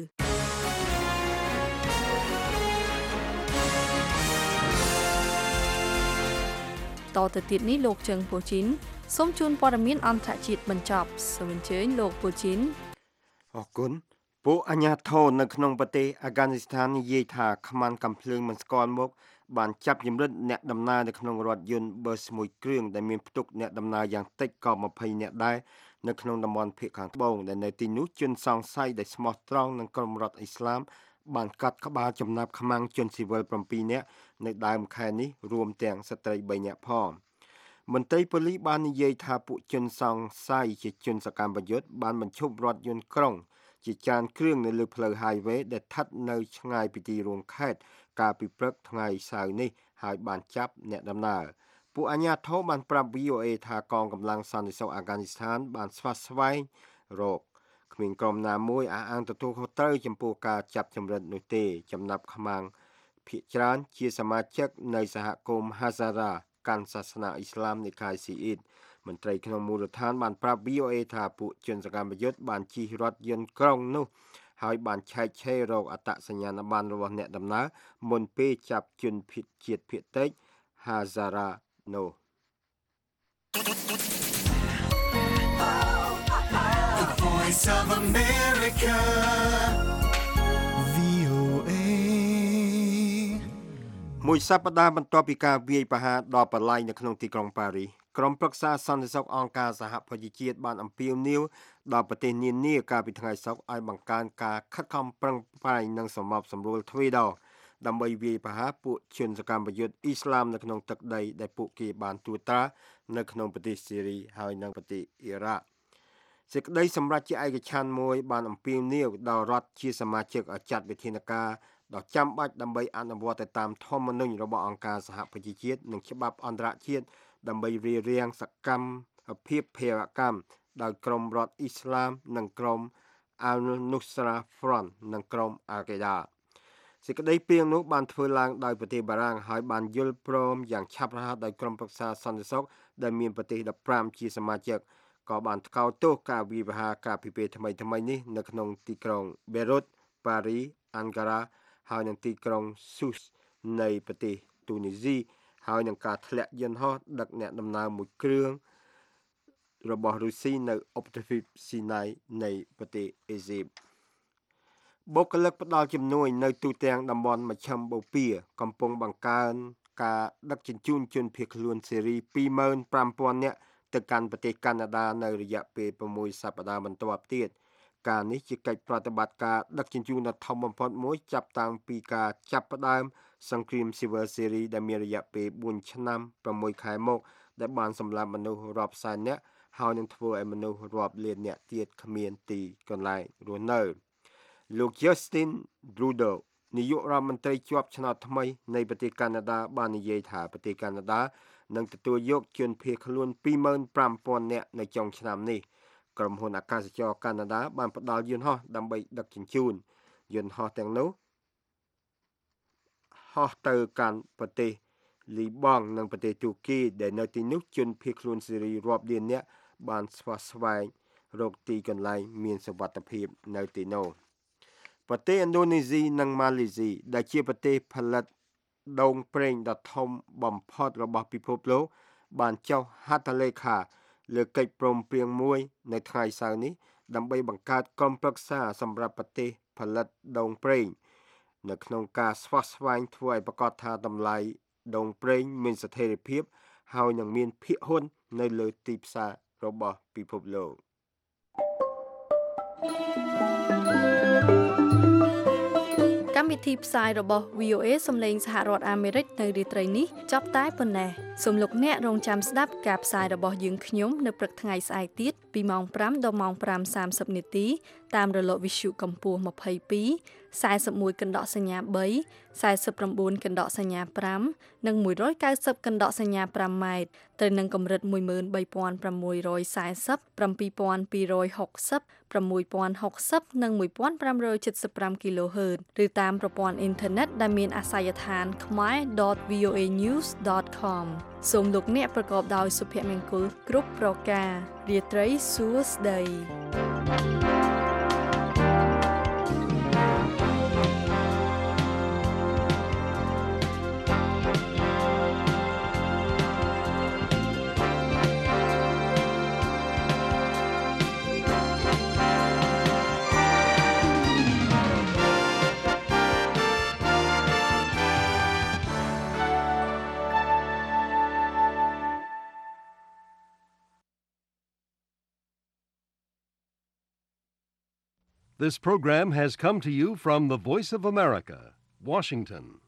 តទៅទៀតនេះលោកជើងពូជីនសូមជូនព័ត៌មានអន្តរជាតិបញ្ចប់សូមអញ្ជើញលោកពូជីនអរគុណពួកអាជ្ញាធរនៅក្នុងប្រទេសអាហ្គានីស្ថាននិយាយថាខ្មាំងកាំភ្លើងមិនស្គាល់មុខបានចាប់ជំរិតអ្នកដំណើរនៅក្នុងរថយន្តប៊ឺសមួយគ្រឿងដែលមានផ្ទុកអ្នកដំណើរយ៉ាងតិចក៏20នាក់ដែរនៅក្នុងតំបន់ភាគខាងត្បូងដែលនៅទីនោះជនសង្ស័យដែលស្មោះត្រង់នឹងក្រុមរដ្ឋអ៊ីស្លាមបានកាត់ក្បាលចំណាប់ខ្មាំងជនស៊ីវិល7នាក់នៅដើមខែនេះរួមទាំងស្ត្រី3នាក់ផងមន្ត្រីប៉ូលីសបាននិយាយថាពួកជនសង្ស័យជាជនសកម្មប្រយុទ្ធបានបញ្ឈប់រថយន្តក្រុងជាច្រើនគ្រឿងនៅលើផ្លូវ highway ដែលស្ថិតនៅឆ្ងាយពីទីរួមខេត្តកាលពីព្រឹកថ្ងៃសៅរ៍នេះហើយបានចាប់អ្នកដំណើរពពួកអាជ្ញាធរបានប្រាប់ VOA ថាកងកម្លាំងសន្តិសុខអាហ្គានីស្ថានបានស្វាស្វែងរកគ្មានក្រុមណាមួយអះអាងទទួលខុសត្រូវចំពោះការចាប់ចម្រិតនោះទេចំណាប់ខ្មាំងភាគច្រើនជាសមាជិកនៃសហគមន៍ Hazara កាន់សាសនាអ៊ីស្លាមនិកាយស៊ីអ៊ីតមន្ត្រីក្នុងមូលដ្ឋានបានប្រាប់ VOA ថាពួកជនសកម្មយុទ្ធបានជិះរថយន្តក្រុងនោះហើយបានឆែកឆេររកអត្តសញ្ញាណប័ណ្ណរបស់អ្នកដំណើរមុនពេលចាប់ជនភៀសជាតិភាគតិច Hazara នោះ The Voice of America VOA មួយសប្តាហ៍បន្ទាប់ពីការវាយប្រហារដល់បល្ល័ង្កនៅក្នុងទីក្រុងប៉ារីសក្រុមប្រឹក្សាសន្តិសុខអង្គការសហប្រជាជាតិបានអំពាវនាវដល់ប្រទេសនានាកាលពីថ្ងៃសុក្រឲ្យបង្កើនការខិតខំប្រឹងប្រែងនិងសម្របសម្រួលទ្វេដងដើម្បីវាយប្រហារពួកជនសកម្មយុទ្ធអ៊ីស្លាមនៅក្នុងទឹកដីដែលពួកគេបានត្រួតត្រានៅក្នុងប្រទេសស៊ីរីហើយនិងប្រទេសអ៊ីរ៉ាក់សេចក្តីសម្រេចជាឯកច្ឆន្ទមួយបានអំពាវនាវដល់រដ្ឋជាសមាជិកឲ្យចាត់វិធានការដ៏ចាំបាច់ដើម្បីអនុវត្តទៅតាមធម្មនុញ្ញរបស់អង្គការសហប្រជាជាតិនិងច្បាប់អន្តរជាតិដើម្បីរារាំងសកម្មភាពភេរវកម្មដោយក្រុមរដ្ឋអ៊ីស្លាមនិងក្រុម Al-Nusra Front និងក្រុម Al-Qaeda សេចក្តីព្រាងនោះបានធ្វើឡើងដោយប្រទេសបារាំងហើយបានយល់ព្រមយ៉ាងឆាប់រហ័សដោយក្រុមប្រឹក្សាសន្តិសុខដែលមានប្រទេស15ជាសមាជិកក៏បានថ្កោលទោសការវាយប្រហារការពីពេលថ្មីៗនេះនៅក្នុងទីក្រុង Beirut ប៉ារី Ankara ហើយនៅទីក្រុង Sousse នៃប្រទេសទូនីស៊ីហើយនឹងការធ្លាក់យន្តហោះដឹកអ្នកដំណើរមួយគ្រឿងរបស់រុស្ស៊ីនៅឧបទ្វីបស៊ីណាយនៃប្រទេសអេស៊ីបបុគ្គលិកផ្ដល់ជំនួយនៅទូទាំងតំបន់មជ្ឈិមបូព៌ាកំពុងបង្កើនការដឹកជញ្ជូនជនភៀសខ្លួនសេរី 25,000 នាក់ទៅកាន់ប្រទេសកាណាដានៅរយៈពេល6សប្តាហ៍បន្ទាប់ទៀតការនេះជាកិច្ចប្រតិបត្តិការដឹកជញ្ជូនដ៏ធំបំផុតមួយចាប់តាំងពីការចាប់ផ្ដើមសង្គ្រាមស៊ីវិលសេរីដែលមានរយៈពេល4ឆ្នាំ6ខែមកដែលបានសម្លាប់មនុស្សរាប់សែននាក់ហើយនឹងធ្វើឲ្យមនុស្សរាប់លាននាក់ទៀតគ្មានទីកន្លែងរស់នៅលោក Justin Trudeau នាយករដ្ឋមន្ត្រីជាប់ឆ្នោតថ្មីនៃប្រទេសកាណាដាបាននិយាយថាប្រទេសកាណាដានឹងទទួលយកជនភៀសខ្លួន 25,000 នាក់នៅចុងឆ្នាំនេះក្រុមហ៊ុនអាកាសចរកាណាដាបានផ្ដល់យន្តហោះដើម្បីដឹកជញ្ជូនយន្តហោះទាំងនោះហោះទៅកាន់ប្រទេសលីបង់និងប្រទេសទូគីដែលនៅទីនោះជនភៀសខ្លួនសេរីរាប់លាននាក់បានស្វះស្វែងរកទីកន្លែងមានសុវត្ថិភាពនៅទីនោះប្រទេសឥណ្ឌូនេស៊ីនិងម៉ាឡេស៊ីដែលជាប្រទេសផលិតដូងប្រេងដ៏ធំបំផុតរបស់ពិភពលោកបានចុះហត្ថលេខាលើកិច្ចព្រមព្រៀងមួយនៅថ្ងៃសៅរ៍នេះដើម្បីបង្កើតក្រុមប្រឹក្សាសម្រាប់ប្រទេសផលិតដូងប្រេងនៅក្នុងការស្វះស្វែងធ្វើឲ្យប្រកាសថាតម្លៃដូងប្រេងមានស្ថិរភាពហើយនឹងមានភាគហ៊ុននៅលើទីផ្សាររបស់ពិភពលោកកម្មវិធីផ្សាយរបស់ VOA សំឡេងសហរដ្ឋអាមេរិកនៅរាត្រីនេះចប់តែប៉ុណ្ណេះសូមលោកអ្នករងចាំស្ដាប់ការផ្សាយរបស់យើងខ្ញុំនៅព្រឹកថ្ងៃស្អែកទៀតពីម៉ោង5ដល់ម៉ោង 5:30 នាទីតាមរលកវិទ្យុកម្ពស់22 41កណ្ដកសញ្ញា3 49កណ្ដកសញ្ញា5និង190កណ្ដកសញ្ញា5ម៉ែត្រត្រូវនឹងកម្រិត 13640 7260 6060និង1575 kHz ឬតាមប្រព័ន្ធអ៊ីនធឺណិតដែលមានអាសយដ្ឋាន khmer.voanews.com សូមលោកអ្នកប្រកបដោយសុភមង្គលគ្រប់ប្រការរាត្រីសួស្តី This program has come to you from the Voice of America, Washington.